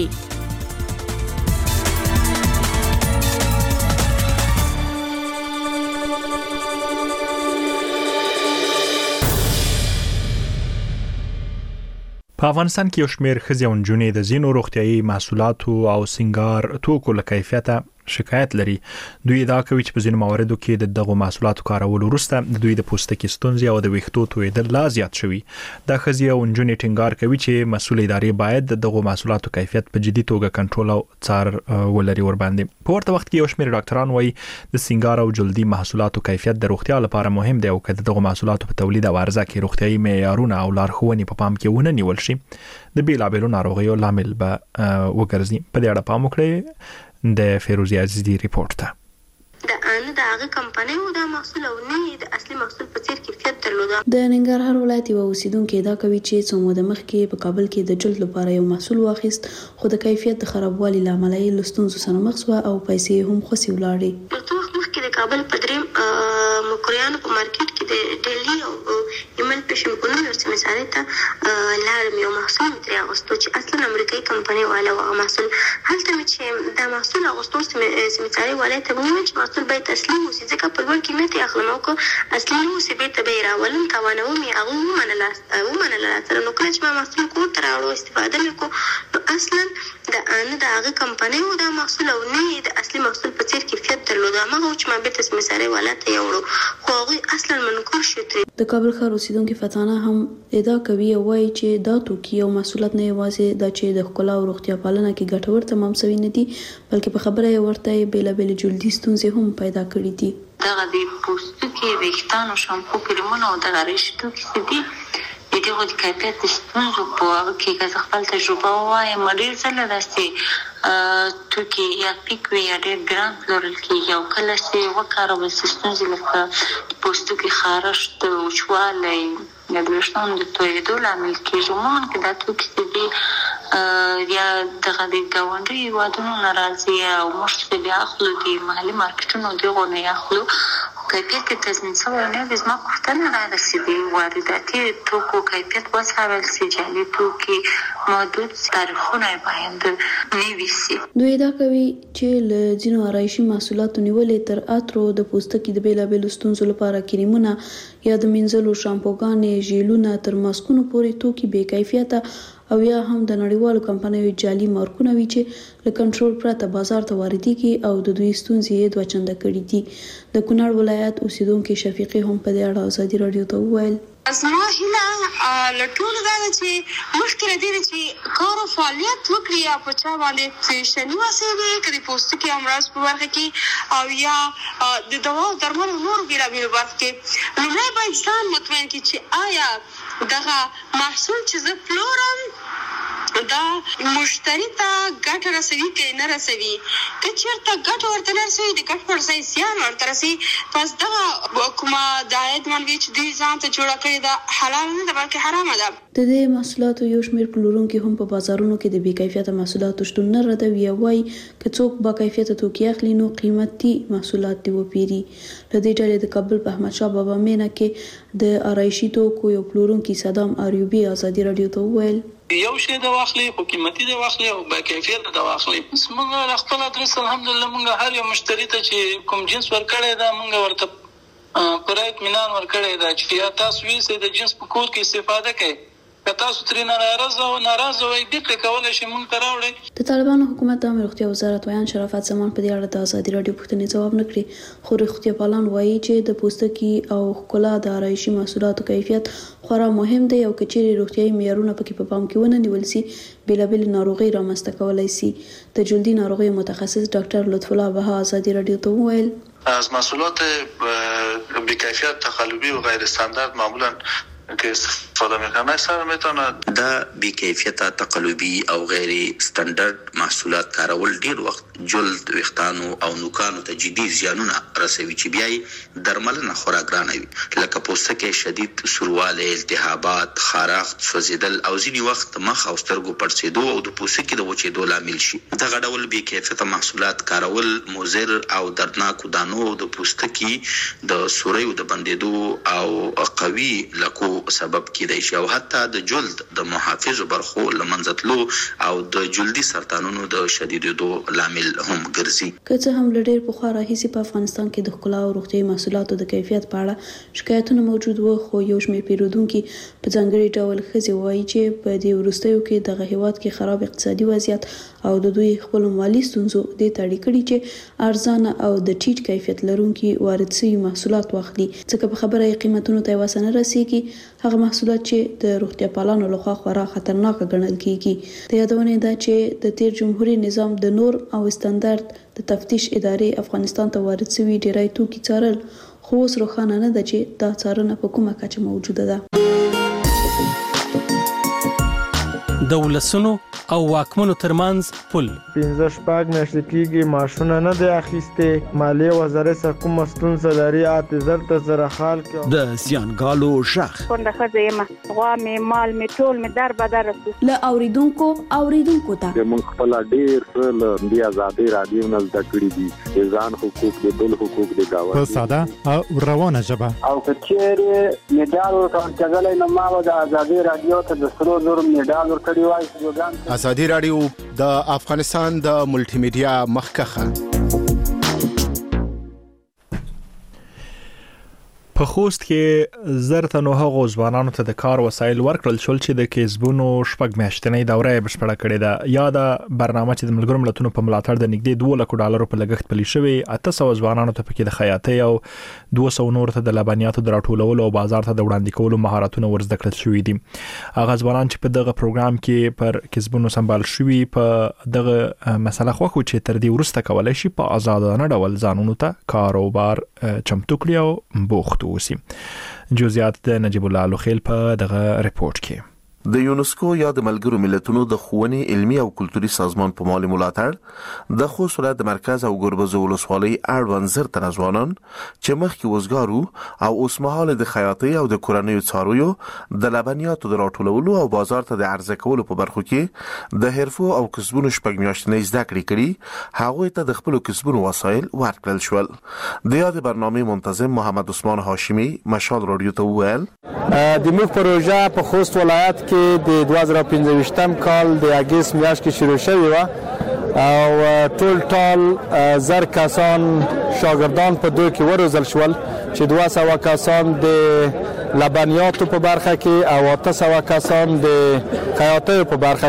په افغانستان کې یو شمېر ښځې او نجونې د ځینو روغتیايي محصولاتو او سنگار توکو له کیفیته شکایت لري. دوی ادعا کوي چې په ځینو مواردو کې د دغو محصولاتو کارولو وروسته د دوی د پوستکي ستونزې او د ویښتو تویېدل لا زیات شوي. دا ښځې او نجونې ټینګار کوي چې مسؤل ادارې باید د دغو محصولاتو کیفیت په جدي توګه کنټرول او څار ولري ورباندې. په ورته وخت کې یو شمېر ډاکټران وایي د سنگار او جلدي محصولاتو کیفیت د روغتیا لپاره مهم دی او که د دغو محصولاتو په تولید او عرضه کې روغتیايي معیارونه او لارښوونې په پام کې ونه نیول شي د بیلابیلو ناروغیو لامل به وګرځي. په دې اړه پام وکړئ. د فیروزی عزیزی ریپورت ته د ان د هغه کمپنۍ او د محصول او نه د اصلي محصول په څیر کیفیت درلوده. د ننګرهار ولایت یو اوسیدونکو دا کوي چې څو موده مخکې په کابل کې د جلد لپاره یو محصول واخیست خو د کیفیت د خرابوالي لامل یې لستونزو سره مخ شو او پیسې هم خسي ولاړې. په وخت مخکې د کابل په دریم مکریانو په مارکیټ کې د ډیلی او ایمل پېشن په نوم سره مثال ته لارم یو محصول ترې اغوستو چې اصلا امریکایي کمپنۍ والا و محصول هلته مې چې دا محصول اغوستو سمېڅاري والا ته ویل چې محصول باید اصلي وي ځکه په لوړ قیمت یې اخلم او که اصلي نو سی به ته به راولم توانوم یې هغه ومنله سره نو کله چې ما محصول کور ته راوړو استفاده مې کو نو اصلا د هغه کمپنۍ او دا محصول او نه د اصلي محصول په څیر کیفیت کیفیت درلود هغه چې ما به تاسو مساره ولاته یوړو خو هغه اصلا منکر شو. د کابل ښار اوسیدونکو فتانه هم ادعا کوي وایي چې دا توکي او محصولات نه یوازې د چې د ښکلا او روغتیا پالنه کې ګټور تمام شوي نه دي بلکې په خبره یې ورته بیلابېل جلدي ستونزې هم پیدا کړي دي. دغه د پوستکي ویښتانو شامپو کریمونه او دغه ریشتو کې دي د دغو د کیفیت د ستونزو په هغه کې که زه خپل تجربه ووایم ډېر ځله داسې توکي یا پیک وي یا ډېر ګران پلورل کېږي او کله چې وکارول شي ستونزې لکه پوستکي خارښت وچوالی یا د ویښتانو د تویېدو لامل کېږي. عموما که دا توکي چې دي یا دغه د ګاونډي هېوادونو نه راځي او موږ چې بیا اخلو د محلي مارکېټونو دغو نه یې اخلو کیفیت کې تضمین شوی نه دی. زما پوښتنه دا ده چې د وارداتي توکو کیفیت وڅارل شي، جعلي توکي محدود تاریخونه یې باید نوي شي. دوی ادعا کوي چې له ځینو آرایشي محصولاتو نیولې تر عطرو د پوستکي د بیلابېلو ستونزو لپاره کریمونه یا د مینځلو شامپوګانې ژیلونه تر ماسکونو پورې توکي بې کیفیته او یا هم د نړیوالو کمپنیو جعلي مارکونه وي چې له کنټرول پرته بازار ته واردېږي او د دوی ستونزې یې دوه چنده کړي دي. د کونړ ولایت اوسیدونکي شفیقي هم په دې اړه ازادي راډیو ته وویل زما هیله له ټولو دا ده چې مخکې له دې چې کار او فعالیت وکړي یا په چا باندې فیشني وسیلې که د پوستکي امراض په برخه کې او یا د دوا او درملو نورو بېلابېلو برخو کې لومړی باید ځان مطمئن کړي چې آیا دغه محصول چې زه پلورم دا مشتری ته ګټه رسوي که نه رسوي. که چېرته ګټه ورته نه رسوي د ګټ پر ځای زیان ورته رسوي پس دغه کومه د عاید منبع چې دوی ځان ته جوړه کړې ده حلال نه ده بلکې حرامه ده. د دې محصولاتو یو شمېر پلورونکي هم په بازارونو کې د بې کیفیته محصولاتو شتون نه ردوي او وایي که څوک با کیفیته توکي اخلي نو قیمتي محصولات دې وپیري. له دې ډلې د کابل په احمدشاه بابا مینه کې د آرایشي توکو یو پلورونکي صدام ایوبي ازادي راډیو ته وویل یو شی د واخلي خو قیمتي د واخلي او با کیفیت د واخلي. موږ خپل ادرس الحمدلله موږ هر یو مشتری ته چې کوم جنس ورکړی دا موږ ورته پر اطمینان ورکړی دا چې یا تاسو ویسه د جنس په کور کې استفاده کوي که تاسو ترې ناراضه وئ بیرته کولی شئ موږ ته راوړئ. د طالبانو حکومت د عامه روغتیا وزارت ویان شرافت زمان په دې اړه د ازادي راډیو پوښتنې ځواب نه کړي خو روغتیا پالان وایي چې د پوستکي او ښکلا د آرایشي محصولاتو کیفیت خورا مهم دی او که چیرې روغتیایي معیارونه پکې په پام کې ونه نیول شي بیلابېلې ناروغۍ رامنځته کولی شي. د جلدي ناروغیو متخصص ډاکټر لطف الله بها ازادي راډیو ته وویل از محصولات بی‌کیفیت تقلبی و غیر استاندارد معمولا که استفاده میکنن اکثر میتونن دا بی‌کیفیت تقلبی او غیر استاندارد محصولات کارول ډیر وخت جلد ویښتانو او نوکانو ته جدي زیانونه رسوي چې بیا درملنه خورا ګرانه وي لکه پوستکی شدید سوروالی التهابات خارښت سوځېدل او ځینې وخت مخ او سترګو پړسېدو او د پوستکي د وچېدو لامل شي. دغه ډول بی‌کیفیته محصولات کارول مضر او دردناکو دانو د پوستکي د سوریو د بندېدو او قوي لکو سبب کېدای شي او حتی د جلد د محافظو برخو له منځه تلو او د جلدي سرطانونو د شدیدېدو لامل هم ګرځي. که څه هم له ډېر پخوا راهیسې په افغانستان کې د ښکلا او روغتیایي محصولاتو د کیفیت په اړه شکایتونه موجود وو خو یو شمېر پیرودونکي په ځانګړي ډول ښځې وایي چې په دې وروستیو کې دغه هیواد کې خراب اقتصادي وضعیت او د دوی خپلو مالي ستونزو دې ته اړ کړي چې ارزانه او د ټیټ کیفیت لرونکي وارد شوي محصولات واخلي ځکه په خبره یې قیمتونو ته یې وسه نه رسیږي هغه محصولات چې د روغتیا پالانو لخوا خورا خطرناک ګڼل کیږي. د یادونې ده چې د تیر جمهوریت نظام د نور او استاندارد د تفتیش ادارې افغانستان ته وارد شوي ډیری توکي څارل خو اوس روښانه نه ده چې دا څارنه په کومه کچه موجوده ده. د ولسونو او واکمنو ترمنځ پل 15 میاشتې کېږي معاشونه نه دی اخیستې مالیې وزارت سره کومه ستونزه لري اعتذار ته سره حال کې د زیانګالو شخ څنګه ښځه یم غوا مې مال مې ټول مې در بدر له اوریدونکو ته موږ خپل ډیر څه له دې ازادي رادیو نه زده کړی دي ځان حقوق دي بل حقوق دي گاوه په ساده او روانه ژبه او کچېره میډال ورکړل نو ما د ازادي رادیو ته د سرو زر میډال ورکړی وای. ازادي رادیو د افغانستان د ملټي میډیا مخکخه په خوست کې زرته نو هغو ځوانانو ته د کار وسایل ورکړل شول چې د کسبونو شپږ میاشتنۍ دوره یې بشپړه کړې ده. یا د برنامه چې د ملګرو ملتونو په ملاتړ د نږدې 2 لک ډالرو په لګښت پلي شوی 800 ځوانانو ته پکې د خیاطۍ او 200 نور ته د لبنیاتو د راټولولو او بازار ته د وړاندې کولو مهارتونه ورزده کړل شوي دي. هغه ځوانان چې په دغه پروګرام کې پر کسبونو سمبال شوي په دغه مسله خوښ چې تر دې وروسته کولای شي په آزادانه ډول ځانونو ته کاروبار چمتو کړي او بوخت اوسي. جزئیات د نجیب الله لوخیل په دغه ریپورت کې. د یونسکو یا د ملګرو ملتونو د ښوونې علمي او کلتوري سازمان په مالي ملاتړ د خوست ولایت د مرکز او ګربز ولسوالۍ اړوند زر تنه ځوانان چې مخکې وزګارو او اوس مهال د خیاطۍ او د کورنیو څارویو د لبنیاتو د راټولولو او بازار ته د عرضه کولو په برخو کې د حرفو او کسبونو شپږ میاشتنۍ زده کړې کړي هغوی ته د خپلو کسبونو وسایل ورکړل شول. د یاد برنامې منتظم محمد عثمان هاشمی مشال رادیو ته وویل د موږ پروژه په خوست ولایت کې د 2015 کال د اگست میاشت کې شروع شوی و او ټول زر کسان شاګردان په دوی کې وروزل شول چې 200 کسان د لبنیاتو په برخه کې او 800 کسان د خیاطۍ په برخه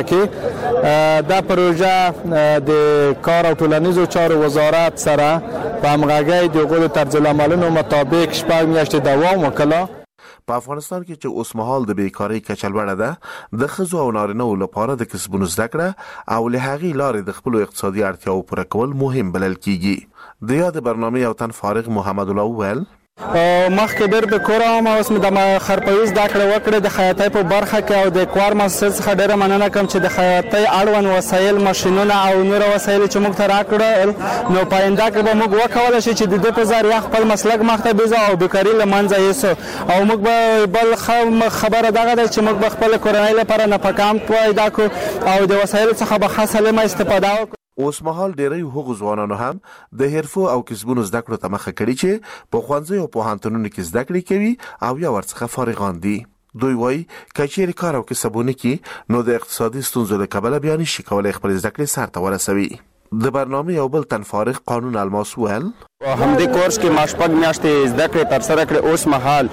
کې. دا پروژه د کار او ټولنیزو چارو وزارت سره په همغږۍ د غوړو طرزالعملونو مطابق شپږ میاشتې دوام وکړ. په افغانستان کې چې اوس مهال د بیکاری کچه لوړه ده د ښځو او نارینه‌و لپاره د کسبونو زده کړه او له هغې لارې د خپلو اقتصادي اړتیاو پوره کول مهم بلل کیږي. د یاد برنامې یو تن فارغ محمد الله وویل مخکې ډېر د کور وم او اوس مې د خرپوي زده کړه وکړې د خیاطۍ په برخه کې او د کوار مؤسسې څخه ډېره مننه کوم چې د خیاطۍ اړوند وسایل ماشینونه او نور وسایل چې موږ ته راکړل نو په آینده کې به موږ وکولی شو چې د دې په ذریعه خپل مسلک مخته بیځو او بیکاري له منځه یوسو او موږ به بل خبره دغه ده چې موږ به خپل کورنۍ لپاره نفقه پیدا کړو او د وسایلو څخه به ښه سالمه استفاده وکړو. اوس مهال ډیری هغو ځوانانو هم د حرفو او کسبونو زده کړو ته مخه کړي چې په ښوونځیو او پوهنتونونو کې زده کړې کوي او یا ورڅخه فارغان دي. دوی وایي که چیرې کار او کسبونه کې نو د اقتصادي ستونزو له کبله بیا نشي کولی خپل زده کړې سر ته ورسوي. د برنامې یو بل تن فارغ قانون الماس ویل همدې کورس کې ما شپږ میاشتې زده کړې ترسره کړې. اوس مهال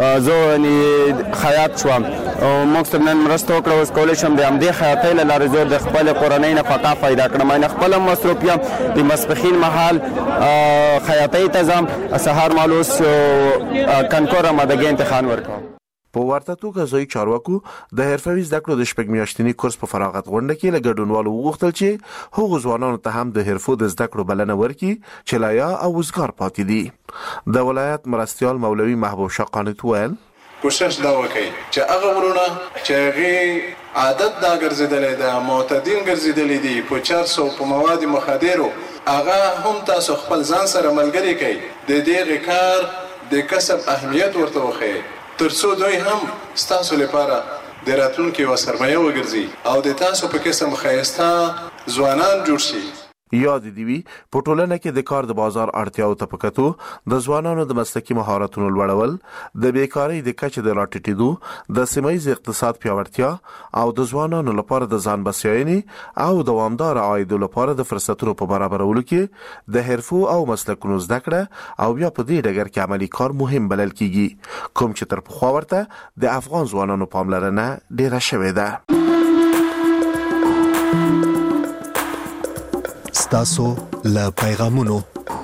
زه خیاط شوم او موږ سره نن مرسته وکړه. اوس کولی شم د همدې خیاطۍ له لارې زه د خپلې کورنۍ نفقه پیدا کړم. نه خپل مصروف یم د ماسپښین مهال خیاطۍ ته ځم سهار مهال اوس کنکور آمادګۍ امتحان ورکوم. په ورته توګه ځایي چارواکو د حرفوي زده کړو د شپږ میاشتني کورس په فراغت غونډه کې له ګډونوالو وغوښتل چې هغو ځوانانو ته هم د حرفو د زده کړو بلنه ورکړي چې لا یا او وزګار پاتې دي. د ولایت مرستیال مولوي محبوب شاه قانت ویل کوشش دا وکړي چې هغه ورونه چې هغه عادت دا ګرځیدلې ده معتدین ګرځیدلې دي په 400 په مواد مخدرو هغه هم تاسو خپل ځان سره ملګری کړئ د دې کار د کسب اهمیت ورته وښیئ ترڅو دوی هم ستاسو لپاره د راتلونکي و سرمایه وګرځي او د تاسو په قسم ښایسته ځوانان جوړ شي. یاد دی وی په ټولنه کې د کار د بازار اړتیاو ته پکتو د ځوانانو د مسلکي مهارتونو لوړول د بیکاری د کچې د راټیټېدو د سیمایي اقتصاد پیاوړتیا او د ځوانانو لپاره د ځان بسیاینې او دوامدار عاید لپاره د فرصتونو په برابرولو کې د حرفو او مسلکونو زده کړه او بیا په دې ډګر کې عملی کار مهم بلل کیږي کوم چې تر پخوا ورته د افغان ځوانانو پاملرنه ډیره شوې ده. تاسو له پیغامونو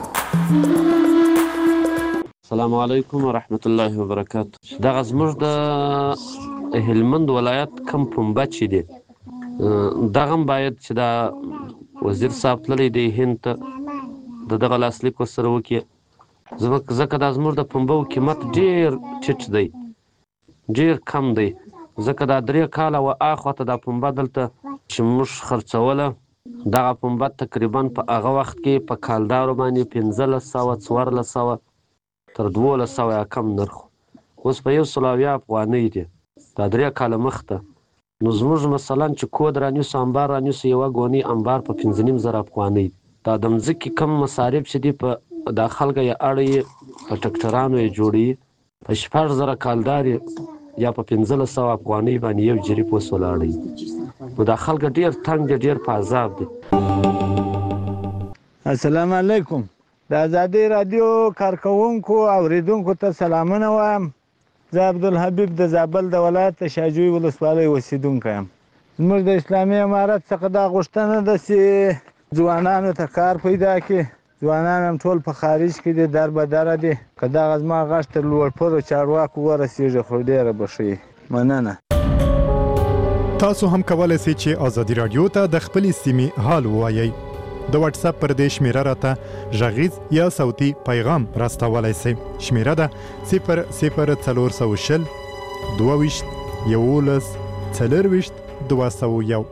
السلام علیکم ورحمت الله وبرکاته. دغه زموږ د هلمند ولایت کم پنبه چې دی دغه باید چې دا وزیر صاحب تللی دی هند ته د دغه لاسلیک ورسره وکړي ځکه دا زموږ د پنبو قیمت ډېر ټیټ دی ډېر کم دی ځکه دا 3 کاله و اخواته دا پنبه دلته چې موږ خرڅوله دغه پنبه تقریبا په هغه وخت کې په کالدارو باندې 1500 1400 تر 1200 یا کم نرخ اوس په 100 افغانۍ دی دا 3 کاله مخته نو زموږ مثلا چې کود رانیوسو انبار رانیوسو یوه ګونۍ انبار په 5,500 افغانۍ دا د مځکې کم مصارف چې دي په دا خلکه یې اړوي په ټکټرانو یې جوړوي په 6,000 کالدار یا په 1500 افغانۍ باندې یو جریب اوس ولاړی نو دا خلک ډېر تنګ دي ډېر په عذاب دي. السلام علیکم د آزادی رادیو کارکونکو او اوریدونکو ته سلامونه وایم. زه عبدالحبیب د زابل د ولایت شاجوی ولسوالۍ اوسیدونکی یم. زموږ د اسلامي امارت څخه دا غوښتنه ده چې ځوانانو ته کار پیدا کړي. ځوانان هم ټول په خارج کې دي، در به دره دي. که دغه زما غږ تر لوړپوړو چارواکو ورسېږي خو ډېره به ښه وي. مننه. تاسو هم کولای شئ چې آزادي رادیو ته د خپلې سیمې حال ووایئ. د واتس اپ پر دې شمیره راته غږیز یا صوتي پیغام راستولی شئ. شمیره ده 00420 22 11 24 201.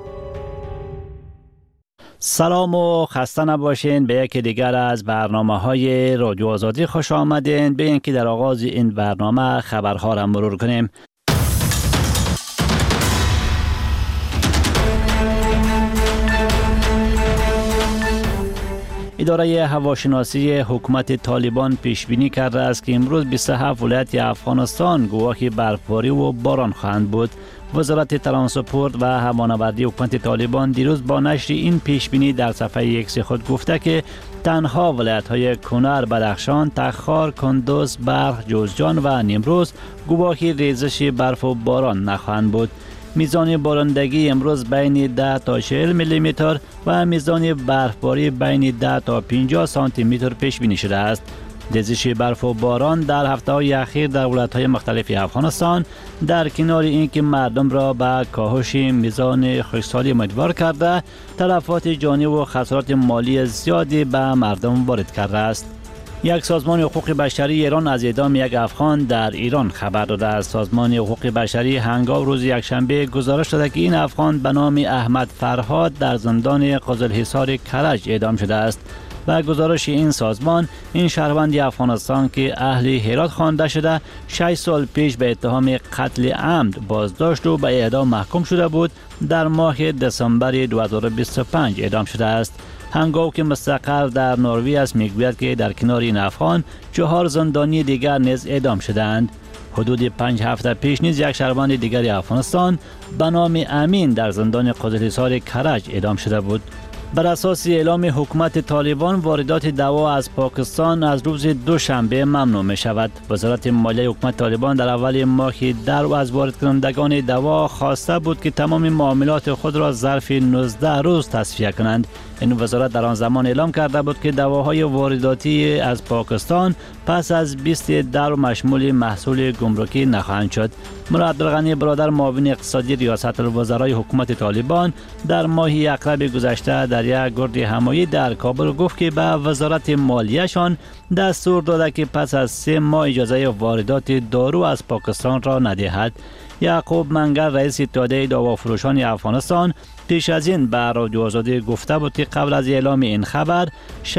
سلام و خسته نباشین. به یکی دیگر از برنامه‌های رادیو آزادی خوش آمدین. به اینکه در آغاز این برنامه خبرها را مرور کنیم. اداره هواشناسی حکومت طالبان پیش بینی کرده است که امروز 27 ولایت افغانستان گواهی برفباری و باران خواهند بود. وزارت ترانسپورت و هوانوردی حکومت طالبان دیروز با نشر این پیش بینی در صفحه ایکس خود گفته که تنها ولایت‌های کنر، بدخشان، تخار، کندوز، بلخ، جوزجان و نیمروز گواهی ریزش برف و باران نخواهند بود. میزان بارندگی امروز بین 10 تا 40 میلی متر و میزان برفباری بین 10 تا 50 سانتی متر پیش بینی شده است. ریزش برف و باران در هفته‌های اخیر در ولایت‌های مختلف افغانستان در کنار اینکه مردم را به کاهش میزان خشکسالی امیدوار کرده، تلفات جانی و خسارات مالی زیادی به مردم وارد کرده است. یک سازمان حقوق بشری ایران از اعدام یک افغان در ایران خبر داده است. سازمان حقوق بشری هنگام روز یکشنبه گزارش داده که این افغان به نام احمد فرهاد در زندان قزلحصار کرج اعدام شده است. و گزارش این سازمان، این شهروند افغانستان که اهل هرات خوانده شده 6 سال پیش به اتهام قتل عمد بازداشت و به اعدام محکوم شده بود، در ماه دسامبر 2025 اعدام شده است. هنگامی که مستقر در نروژ است میگوید که در کنار این افغان 4 زندانی دیگر نیز اعدام شدند. حدود 5 هفته پیش نیز یک شهروند دیگر افغانستان به نام امین در زندان قزلحصار کرج اعدام شده بود. بر اساس اعلام حکومت طالبان واردات دوا از پاکستان از روز دوشنبه ممنوع می شود. وزارت مالیه حکومت طالبان در اول ماه در از وارد کنندگان دوا خواسته بود که تمام معاملات خود را ظرف 19 روز تصفیه کنند. این وزارت در آن زمان اعلام کرده بود که دواهای وارداتی از پاکستان پس از 20 در مشمول محصول گمرکی نخواهند شد. مراد عبدالغنی برادر معاون اقتصادی ریاست الوزرای حکومت طالبان در ماه اکرب گذشته در یک گرد همایی در کابل گفت که به وزارت مالیه‌شان دستور داده که پس از 3 ماه اجازه واردات دارو از پاکستان را ندهد. یعقوب منگر رئیس اتحادیه دوافروشان افغانستان پیش از این به رادیو آزادی گفته بود که قبل از اعلام این خبر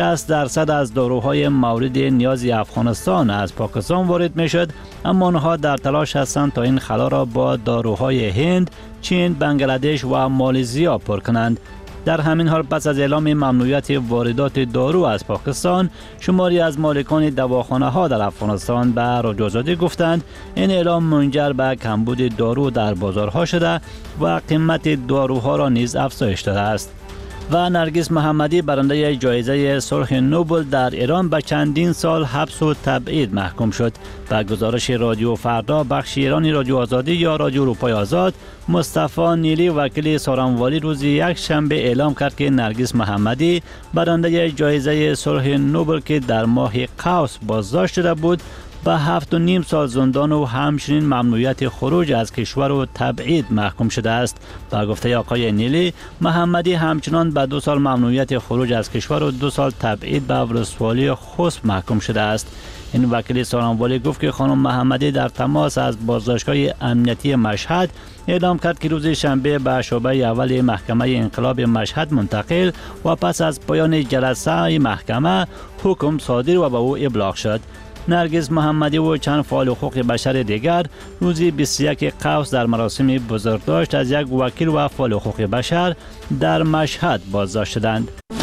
60% از داروهای مورد نیاز افغانستان از پاکستان وارد می شد، اما آنها در تلاش هستند تا این خلا را با داروهای هند، چین، بنگلادش و مالزیا پر کنند. در همین حال پس از اعلام ممنوعیت واردات دارو از پاکستان، شماری از مالکان دواخانه ها در افغانستان به رادیو آزادی گفتند این اعلام منجر به کمبود دارو در بازارها شده و قیمت داروها را نیز افزایش داده است. و نرگس محمدی برنده جایزه صلح نوبل در ایران به چندین سال حبس و تبعید محکوم شد. و گزارش رادیو فردا بخش ایرانی رادیو آزادی یا رادیو اروپای آزاد، مصطفی نیلی وکیل سارنوالی روز یک شنبه اعلام کرد که نرگس محمدی برنده جایزه صلح نوبل که در ماه قوس بازداشت شده بود به 7.5 سال زندان و همچنین ممنوعیت خروج از کشور و تبعید محکوم شده است. با گفته آقای نیلی، محمدی همچنان به 2 سال ممنوعیت خروج از کشور و 2 سال تبعید به ولسوالی خسب محکوم شده است. این وکیل سارنوالی گفت که خانم محمدی در تماس از بازداشتگاه امنیتی مشهد اعلام کرد که روز شنبه به شعبه اول محکمه انقلاب مشهد منتقل و پس از پایان جلسه محکمه حکم صادر و به او ابلاغ شد. نرگس محمدی و چند فعال حقوق بشر دیگر روز 21 قوس در مراسم بزرگداشت از یک وکیل و فعال حقوق بشر در مشهد بازداشت شدند.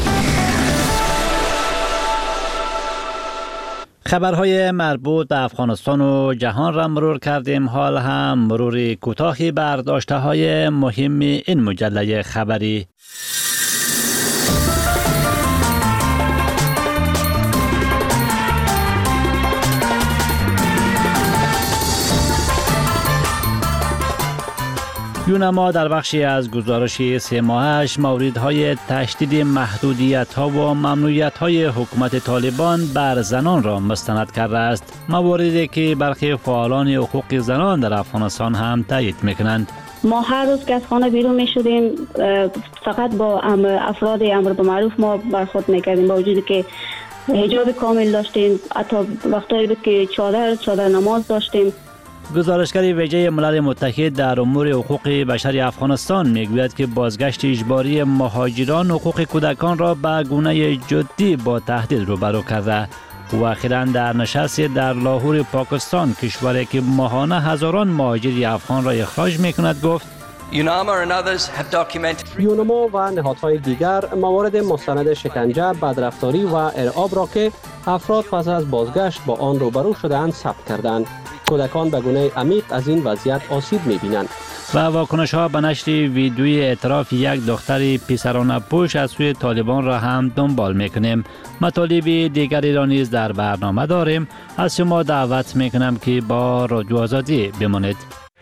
خبرهای مربوط به افغانستان و جهان را مرور کردیم. حال هم مرور کوتاهی بر داشته‌های مهم این مجله خبری. یونما در بخشی از گزارش 3 ماهش موردهای تشدید محدودیت‌ها و ممنوعیت‌های حکومت طالبان بر زنان را مستند کرده است، مواردی که برخی فعالان حقوق زنان در افغانستان هم تایید می‌کنند. ما هر روز که از خانه بیرون می شدیم فقط با افراد امر به معروف ما برخورد میکردیم، با وجودی که حجاب کامل داشتیم، حتی وقتایی بود که چادر نماز داشتیم. گزارشگر ویژه ملل متحد در امور حقوق بشر افغانستان میگوید که بازگشت اجباری مهاجران حقوق کودکان را به گونه جدی با تهدید روبرو کرده. و اخیراً در نشستی در لاهور پاکستان، کشوری که ماهانه هزاران مهاجر افغان را اخراج میکند، گفت یونما و نهادهای دیگر موارد مستند شکنجه، بدرفتاری و ارعاب را که افراد پس از بازگشت با آن روبرو شده‌اند ثبت کردند. کودکان به گونه عمیق از این وضعیت آسیب می‌بینند. و واکنش ها به نشر ویدیوی اعتراف یک دختر پسرانه پوش از سوی طالبان را هم دنبال میکنیم. مطالب دیگری را نیز در برنامه داریم. از شما دعوت میکنم که با رادیو آزادی بمانید.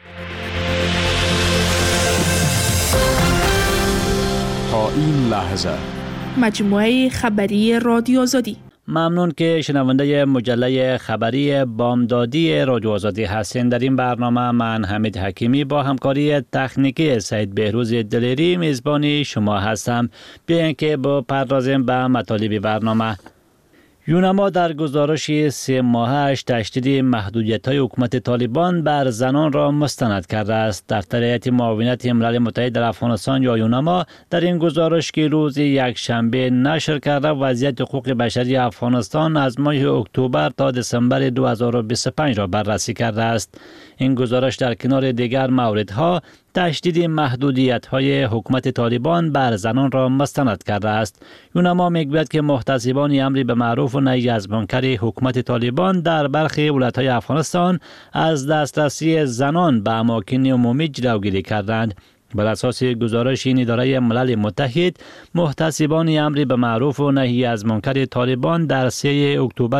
تا این لحظه مجموعه خبری رادیو آزادی. ممنون که شنونده مجله خبری بامدادی رادیو آزادی هستین. در این برنامه من حمید حکیمی با همکاری تکنیکی سید بهروز دلیری میزبان شما هستم. بیاین که بپردازیم به مطالب برنامه. یونما در گزارش 3 ماهش تشدید محدودیت‌های حکومت طالبان بر زنان را مستند کرده است. دفتر هیئت معاونت ملل متحد در افغانستان یا یونما در این گزارش که روز یکشنبه نشر کرده وضعیت حقوق بشری افغانستان از ماه اکتبر تا دسامبر 2025 را بررسی کرده است. این گزارش در کنار دیگر موردها تشدید محدودیت‌های حکومت طالبان بر زنان را مستند کرده است. یونما میگوید که محتسبان امر به معروف و نهی از منکر حکومت طالبان در برخی ولایت‌های افغانستان از دسترسی زنان به اماکن عمومی جلوگیری کردند. بر اساس گزارش این اداره ملل متحد، محتسبان امر به معروف و نهی از منکر طالبان در 3 اکتبر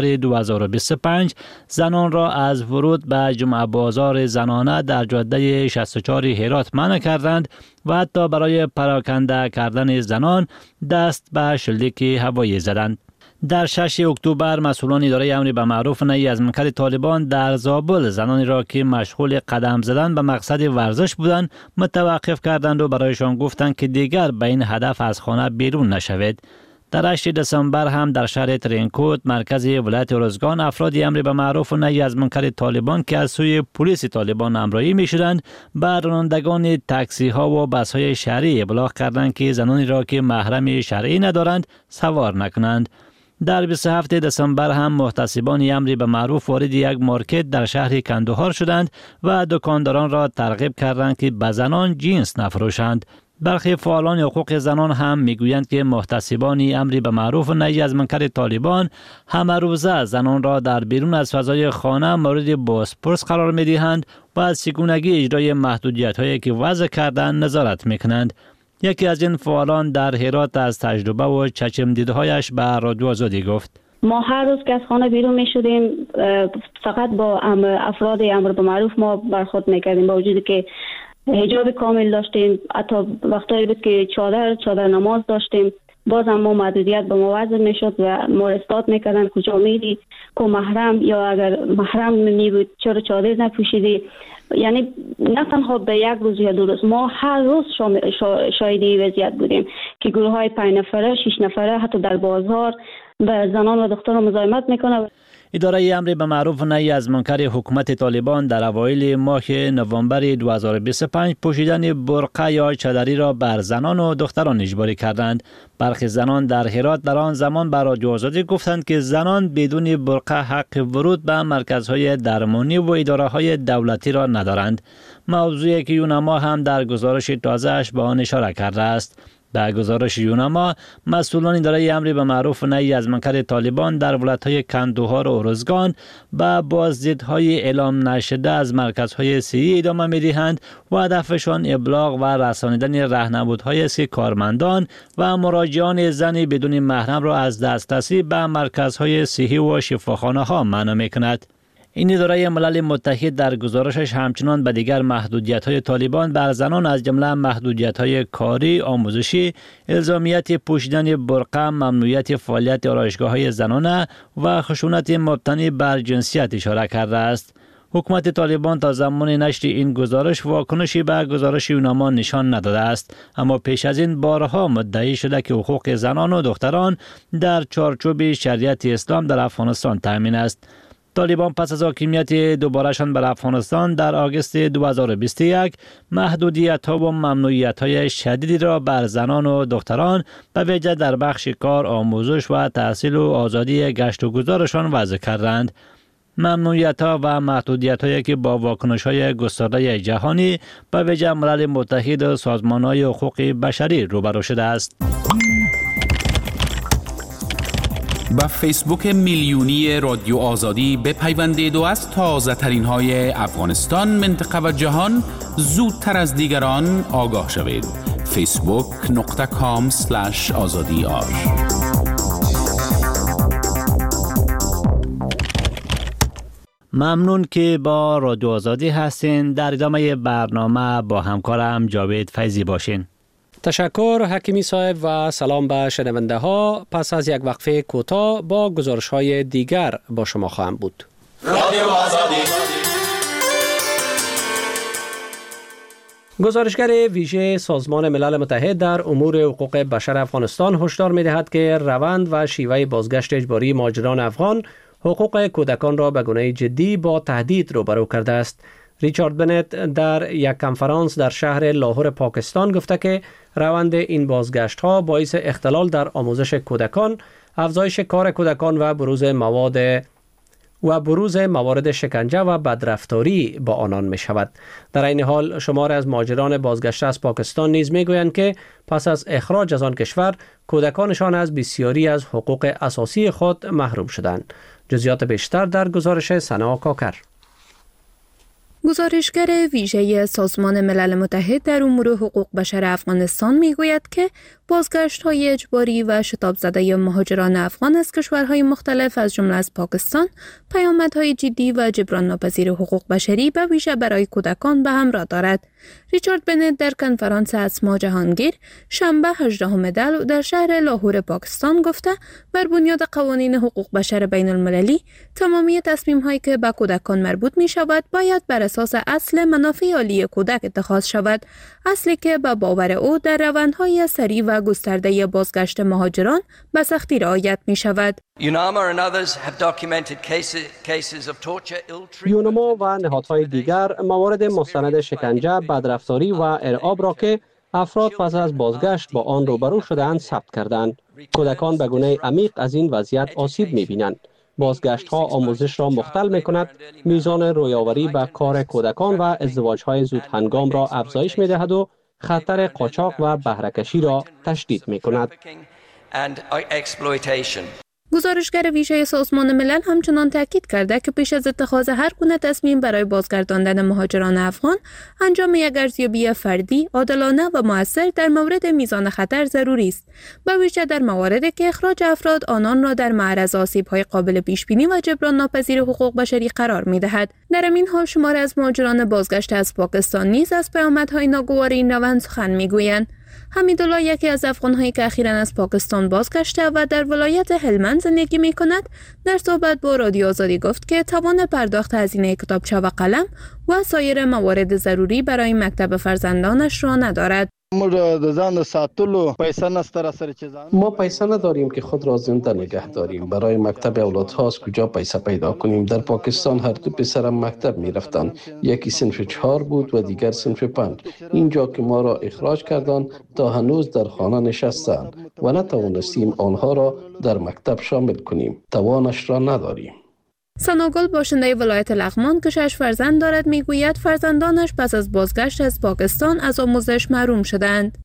2025 زنان را از ورود به جمعه بازار زنانه در جاده 64 هرات منع کردند و حتی برای پراکنده کردن زنان دست به شلیک هوایی زدند. در 6 اکتبر مسئولان اداره امر به معروف و نهی از منکر طالبان در زابل زنانی را که مشغول قدم زدن به مقصد ورزش بودند متوقف کردند و برایشان گفتند که دیگر به این هدف از خانه بیرون نشوید. در 8 دسامبر هم در شهر ترینکوت مرکز ولایت ارزگان افراد امر به معروف و نهی از منکر طالبان که از سوی پلیس طالبان همراهی می‌شدند به رانندگان تاکسی ها و بس های شهری ابلاغ کردند که زنانی را که محرم شرعی ندارند سوار نکنند. در 27 دسامبر هم محتسبان امر به معروف وارد یک مارکت در شهر کندوهار شدند و دکانداران را ترغیب کردند که به زنان جنس نفروشند. برخی فعالان حقوق زنان هم میگویند که محتسبان امر به معروف و نهی از منکر طالبان همه روزه زنان را در بیرون از فضای خانه مورد بازپرس قرار میدهند و از چگونگی اجرای محدودیت‌هایی که وضع کردند نظارت میکنند. یکی از این فعالان در هرات از تجربه و چشم دیدهایش به رادیو آزادی گفت: ما هر روز که از خانه بیرون می شدیم فقط با افراد امر به معروف ما برخورد میکردیم، با وجودی که حجاب کامل داشتیم، حتی وقتایی بود که چادر نماز داشتیم، باز هم ما محدودیت به ما وضع میشد و ما استاد میکردن کجا میری، کو محرم، یا اگر محرم می بود چرا چادر نپوشیدی. یعنی نه تنها به یک روز یا 2 روز، ما هر روز شاهد این وضعیت بودیم که گروه های 5 نفره 6 نفره حتی در بازار به زنان و دختران مزاحمت میکنه. اداره امر به معروف و نهی از منکر حکومت طالبان در اوایل ماه نوامبر 2025 پوشیدن برقع یا چادری را بر زنان و دختران اجباری کردند. برخی زنان در هرات در آن زمان بر رادیو آزادی گفتند که زنان بدون برقع حق ورود به مرکزهای درمانی و اداره‌های دولتی را ندارند. موضوعی که یونما هم در گزارش تازه‌اش به آن اشاره کرده است. در گزارش یونما، مسئولان اداره امر به معروف و نهی از منکر طالبان در ولایت‌های کندوهار و ارزگان به بازدیدهای اعلام نشده از مرکزهای صحی ادامه می‌دهند و هدفشان ابلاغ و رسانیدن راهنمودهای است که کارمندان و مراجعان زن بدون محرم را از دسترسی به مرکزهای صحی و شفاخانه‌ها منع می‌کند. این اداره ملل متحد در گزارشش همچنان به دیگر محدودیت‌های طالبان بر زنان از جمله محدودیت‌های کاری، آموزشی، الزامیت پوشیدن برقع، ممنوعیت فعالیت آرایشگاه‌های زنانه و خشونت مبتنی بر جنسیت اشاره کرده است. حکومت طالبان تا زمان نشر این گزارش واکنشی به گزارش یوناما نشان نداده است، اما پیش از این بارها مدعی شده که حقوق زنان و دختران در چارچوب شریعت اسلام در افغانستان تامین است. طالبان پس از حاکمیت دوبارهشان بر افغانستان در آگوست 2021 محدودیت‌ها و ممنوعیت‌های شدیدی را بر زنان و دختران به ویژه در بخش کار، آموزش و تحصیل و آزادی گشت و گذارشان وضع کردند. ممنوعیت‌ها و محدودیت‌هایی که با واکنش‌های گسترده جهانی به ویژه ملل متحد و سازمان‌های حقوق بشری روبرو شده است. با فیسبوک میلیونی رادیو آزادی بپیوندید و از تازه ترین های افغانستان، منطقه و جهان زودتر از دیگران آگاه شوید. facebook.com/azadi. ممنون که با رادیو آزادی هستین. در ادامه برنامه با همکارم جاوید فیضی باشین. تشکر حکیمی صاحب و سلام به شنونده ها. پس از یک وقفه کوتاه با گزارش های دیگر با شما خواهم بود. رادیو آزادی. گزارشگر ویژه سازمان ملل متحد در امور حقوق بشر افغانستان هشدار می‌دهد که روند و شیوه بازگشت اجباری مهاجران افغان حقوق کودکان را به گونه جدی با تهدید روبرو کرده است. ریچارد بنت در یک کنفرانس در شهر لاهور پاکستان گفته که روند این بازگشت ها باعث اختلال در آموزش کودکان، افزایش کار کودکان و بروز موارد شکنجه و بدرفتاری با آنان می شود. در این حال شمار از مهاجران بازگشته از پاکستان نیز می گویند که پس از اخراج از آن کشور کودکانشان از بسیاری از حقوق اساسی خود محروم شدند. جزئیات بیشتر در گزارش سنا کاکر. گزارشگر ویژه سازمان ملل متحد در امور حقوق بشر افغانستان میگوید که بازگشت‌های اجباری و شتاب زده مهاجران افغان از کشورهای مختلف از جمله از پاکستان پیامدهای جدی و جبران ناپذیر حقوق بشری به ویژه برای کودکان به همراه دارد. ریچارد بنت در کنفرانس اسما جهانگیر شنبه 18 دی در شهر لاهور پاکستان گفته بر بنیاد قوانین حقوق بشر بین المللی تمامی تصمیم‌هایی که به کودکان مربوط می‌شود باید بر اساس اصل منافع عالی کودک اتخاذ شود، اصلی که به باور او در روندهای سریع و گسترده بازگشت مهاجران به سختی رعایت می‌شود. یوناما و نهادهای دیگر موارد مستند شکنجه، بدرفتاری و ارعاب را که افراد پس از بازگشت با آن روبرو شده‌اند ثبت کردند. کودکان به گونه عمیق از این وضعیت آسیب می‌بینند. بازگشت ها آموزش را مختل می کند، میزان رویاوری به کار کودکان و ازدواج های زود هنگام را افزایش می دهد و خطر قاچاق و بهره‌کشی را تشدید می کند. گزارشگر ویژه سازمان ملل همچنان تاکید کرده که پیش از اتخاذ هر گونه تصمیم برای بازگرداندن مهاجران افغان، انجام یک ارزیابی فردی، عادلانه و مؤثر در مورد میزان خطر ضروری است، به ویژه در مواردی که اخراج افراد آنان را در معرض آسیب‌های قابل پیش‌بینی و جبران ناپذیر حقوق بشری قرار می‌دهد. در این حال شمار از مهاجران بازگشته از پاکستان نیز از پیامدهای ناگوار این روند سخن می‌گویند. حمیدالله، یکی از افغان‌هایی که اخیراً از پاکستان بازگشته و در ولایت هلمند زندگی می‌کند، در صحبت با رادیو آزادی گفت که توان پرداخت هزینه کتابچه و قلم و سایر موارد ضروری برای مکتب فرزندانش را ندارد. ما پیسه نداریم که خود را زنده نگه داریم. برای مکتب اولادها از کجا پیسه پیدا کنیم؟ در پاکستان هر دو پسرم مکتب می رفتند. یکی صنف 4 بود و دیگر صنف 5. اینجا که ما را اخراج کردند تا هنوز در خانه نشستند و نتوانستیم آنها را در مکتب شامل کنیم. توانش را نداریم. سناگل، باشنده ولایت لغمان که 6 فرزند دارد، میگوید فرزندانش پس از بازگشت از پاکستان از آموزش محروم شدند.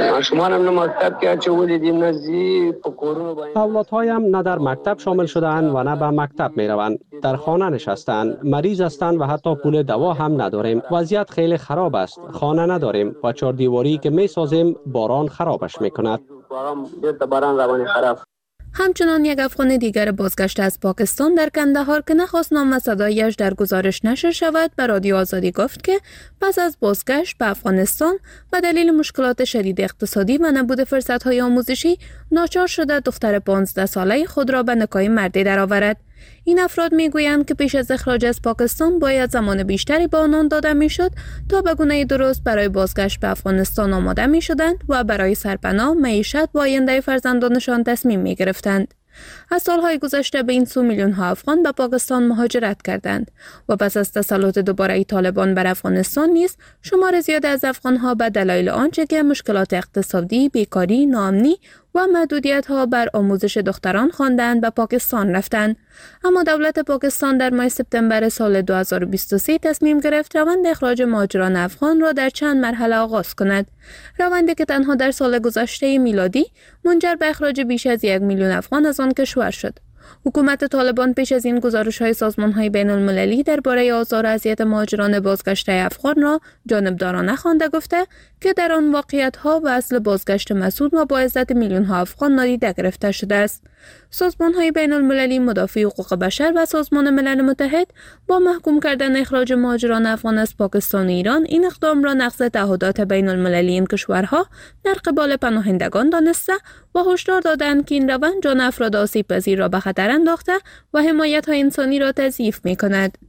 اولادهایم نه در مکتب شامل شده‌اند و نه به مکتب میروند. در خانه نشستند، مریض هستند و حتی پول دوا هم نداریم. وضعیت خیلی خراب است. خانه نداریم و 4 دیواری که میسازیم باران خرابش میکند. همچنان یک افغان دیگر بازگشته از پاکستان در کندهار که نخواست نام و صدایش در گزارش نشر شود به رادیو آزادی گفت که پس از بازگشت به افغانستان به دلیل مشکلات شدید اقتصادی و نبود فرصت‌های آموزشی ناچار شده دختر 15 ساله خود را به نکاح مردی درآورد. این افراد میگویند که پیش از اخراج از پاکستان باید زمان بیشتری به آنان داده میشد تا به گونه درست برای بازگشت به افغانستان آماده میشدند و برای سرپناه، معیشت و آینده فرزندانشان تصمیم میگرفتند. از سالهای گذشته به این سو میلیون ها افغان به پاکستان مهاجرت کردند و پس از تسلط دوباره طالبان بر افغانستان نیز شمار زیاد از افغان ها به دلایل آنچه که مشکلات اقتصادی، بیکاری، ناامنی و محدودیت ها بر آموزش دختران خواندند به پاکستان رفتند. اما دولت پاکستان در ماه سپتامبر سال 2023 تصمیم گرفت روند اخراج مهاجران افغان را در چند مرحله آغاز کند. روندی که تنها در سال گذشته میلادی منجر به اخراج بیش از 1 میلیون افغان از آن کشور شد. حکومت طالبان پیش از این گزارش‌های سازمان‌های بین‌المللی درباره آزار و اذیت مهاجران بازگشته افغان را جانبدارانه خوانده گفته که در آن واقعیت‌ها و اصل بازگشت مسئول و با عزت میلیون‌ها افغان نادیده گرفته شده است. سازمان‌های بین‌المللی مدافع حقوق بشر و سازمان ملل متحد با محکوم کردن اخراج مهاجران افغان از پاکستان و ایران این اقدام را نقض تعهدات بین‌المللی این کشورها در قبال پناهندگان دانسته و هشدار دادند که این روند جان افراد آسیب‌پذیر را به خطر انداخته و حمایت‌های انسانی را تضعیف می‌کند.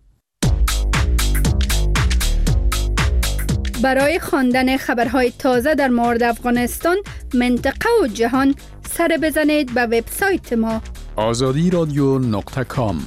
برای خواندن خبرهای تازه در مورد افغانستان، منطقه و جهان سر بزنید به وبسایت ما azadiradio.com.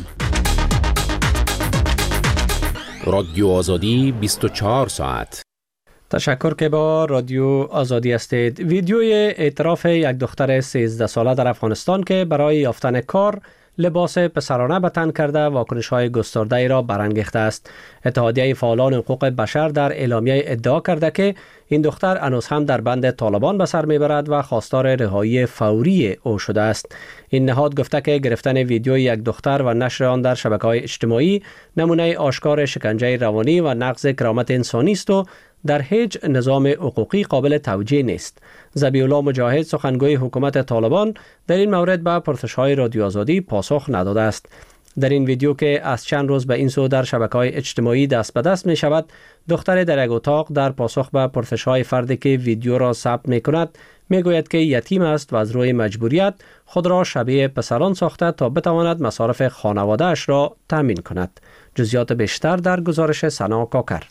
رادیو آزادی 24 ساعت. تشکر که با رادیو آزادی هستید. ویدیوی اعتراف یک دختر 13 ساله در افغانستان که برای یافتن کار لباس پسرانه به تن کرده واکنش‌های گسترده را برانگیخته است. اتحادیه فعالان حقوق بشر در اعلامیه ادعا کرده که این دختر هنوز هم در بند طالبان به سر میبرد و خواستار رهایی فوری او شده است. این نهاد گفته که گرفتن ویدیوی یک دختر و نشر آن در شبکه‌های اجتماعی نمونه آشکار شکنجه روانی و نقض کرامت انسانی است و در هیچ نظام حقوقی قابل توجیه نیست. ذبیح الله مجاهد سخنگوی حکومت طالبان در این مورد به پرسش‌های رادیو آزادی پاسخ نداده است. در این ویدیو که از چند روز به این سو در شبکه‌های اجتماعی دست به دست می شود، دختر در یک اتاق در پاسخ به پرسش‌های فردی که ویدیو را ثبت می کند می گوید که یتیم است و از روی مجبوریت خود را شبیه پسران ساخته تا بتواند مصارف خانواده‌اش را تامین کند. جزئیات بیشتر در گزارش سنا کاکر.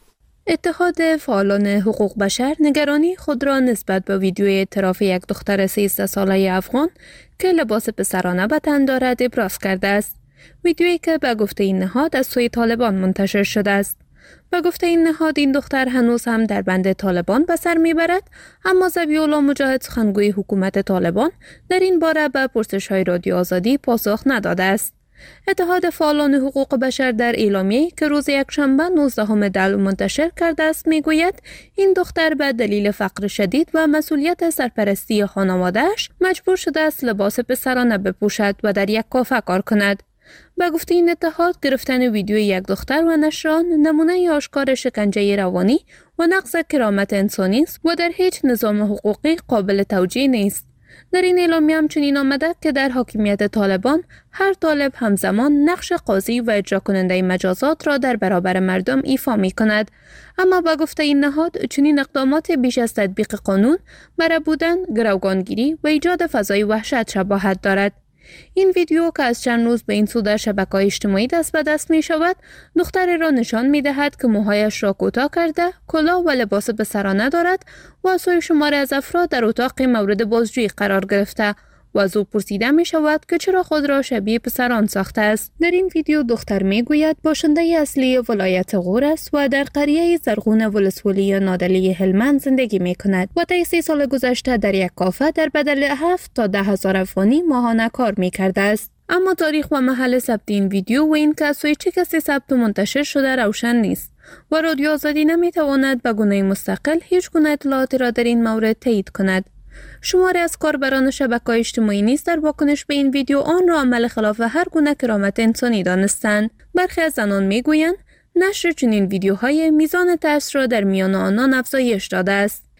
اتحاد فعالان حقوق بشر نگرانی خود را نسبت به ویدیوی اعتراف یک دختر 13 ساله افغان که لباس پسرانه به تن دارد ابراز کرده است. ویدیویی که به گفته این نهاد از سوی طالبان منتشر شده است. به گفته این نهاد این دختر هنوز هم در بند طالبان به سر میبرد، اما ذبیح الله مجاهد سخنگوی حکومت طالبان در این باره به پرسش‌های رادیو آزادی پاسخ نداده است. اتحاد فعالان حقوق بشر در اعلامیه‌ای که روز یکشنبه 19 دلو منتشر کرده است میگوید این دختر به دلیل فقر شدید و مسئولیت سرپرستی خانواده‌اش مجبور شده است لباس پسرانه بپوشد و در یک کافه کار کند. به گفته این اتحاد گرفتن ویدیوی یک دختر و نشر آن نمونه آشکار شکنجه روانی و نقض کرامت انسانی است و در هیچ نظام حقوقی قابل توجیه نیست. در این اعلامیه همچنین آمده که در حاکمیت طالبان هر طالب همزمان نقش قاضی و اجرا کننده مجازات را در برابر مردم ایفا می کند. اما با گفته این نهاد چنین اقدامات بیش از تطبیق قانون برای بودن، گروگانگیری و ایجاد فضای وحشت شباهت دارد. این ویدیو که از چند روز به این سو در شبکه‌های اجتماعی دست به دست می شود، دختری را نشان می دهد که موهایش را کوتاه کرده، کلاه و لباس پسرانه دارد و از سوی شماری از افراد در اتاق مورد بازجویی قرار گرفته و از او پرسیده می شود که چرا خود را شبیه پسران ساخته است. در این ویدیو دختر می گوید باشنده اصلی ولایت غور است و در قریه زرغون ولسوالی نادلی هلمند زندگی می کند و طی 3 سال گذشته در یک کافه در بدل 7 تا 10,000 افغانی ماهانه کار می کرده است. اما تاریخ و محل ثبت این ویدیو و این که از سوی چه کسی ثبت منتشر شده روشن نیست و رادیو آزادی نمی تواند به گونه مستقل هیچ گونه اطلاعاتی را در این مورد تایید کند. شماری از کاربران شبکه‌های اجتماعی نیز در واکنش به این ویدیو آن را عمل خلاف هر گونه کرامت انسانی دانستند. برخی از زنان میگویند نشر چنین ویدیوهای میزان ترس را در میان آنان افزایش داده است.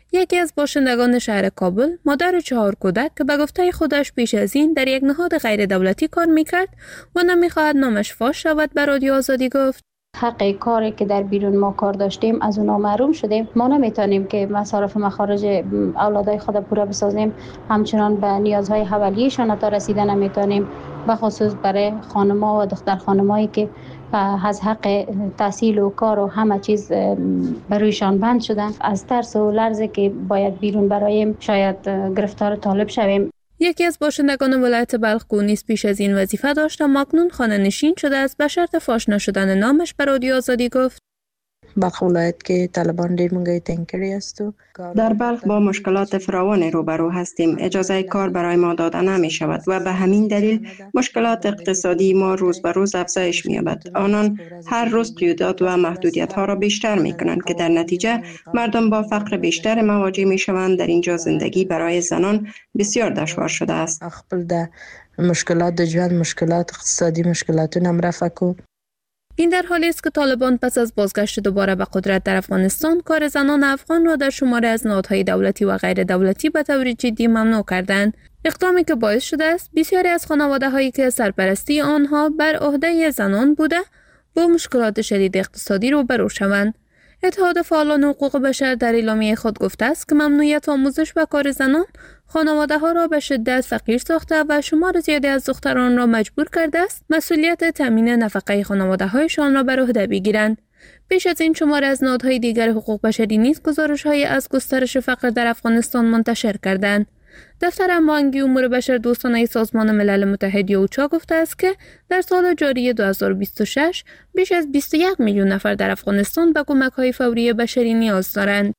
یکی از باشندگان شهر کابل، مادر 4 کودک که به گفته خودش پیش از این در یک نهاد غیر دولتی کار میکرد و نمیخواهد نامش فاش شود، به رادیو آزادی گفت: حق کاری که در بیرون ما کار داشتیم از اونا محروم شدیم. ما نمیتونیم که مصارف مخارج اولادای خود پورا بسازیم، همچنان به نیازهای اولیه‌شان تا رسیدن نمیتونیم، به خصوص برای خانم‌ها و دختر خانمایی که از حق تحصیل و کار و همه چیز برویشان بند شدن. از ترس و لرزه که باید بیرون برایم، شاید گرفتار طالب شویم. یکی از باشندگان ولایت بلخ نیز پیش از این وظیفه داشت و مکنون خانه نشین شده است. به شرط فاش نشدن نامش به رادیو آزادی گفت: بلخ ولایت که طالبان ډیر مونږه تنگ کړی است. در بلخ با مشکلات فراوان روبرو هستیم. اجازه کار برای ما داده نمی شود و به همین دلیل مشکلات اقتصادی ما روز به روز افزایش می یابد. آنان هر روز قیودات و محدودیت ها را بیشتر می کنند که در نتیجه مردم با فقر بیشتر مواجه می شوند. در اینجا زندگی برای زنان بسیار دشوار شده است. خپل د مشکلات د ژوند مشکلات اقتصادی مشکلاتونه هم رفع کو. این در حالی است که طالبان پس از بازگشت دوباره به قدرت در افغانستان کار زنان افغان را در شماره از نهادهای دولتی و غیر دولتی به طور جدی ممنوع کردند. اقدامی که باعث شده است بسیاری از خانواده‌هایی که سرپرستی آنها بر عهده زنان بوده با مشکلات شدید اقتصادی روبرو شوند. اتحاد فعالان حقوق بشر در اعلامیه خود گفته است که ممنوعیت آموزش و کار زنان خانواده‌ها را به شدت فقیر ساخته و شمار زیادی از دختران را مجبور کرده است مسئولیت تامین نفقه خانواده‌هایشان را بر عهده بگیرند. پیش از این شمار از نهادهای دیگر حقوق بشری نیز گزارش‌های از گسترش فقر در افغانستان منتشر کردند. دفتر هماهنگی امور بشر دوستانه سازمان ملل متحد اوچا گفته است که در سال جاری 2026 بیش از 21 میلیون نفر در افغانستان به کمک‌های فوری بشری نیاز دارند.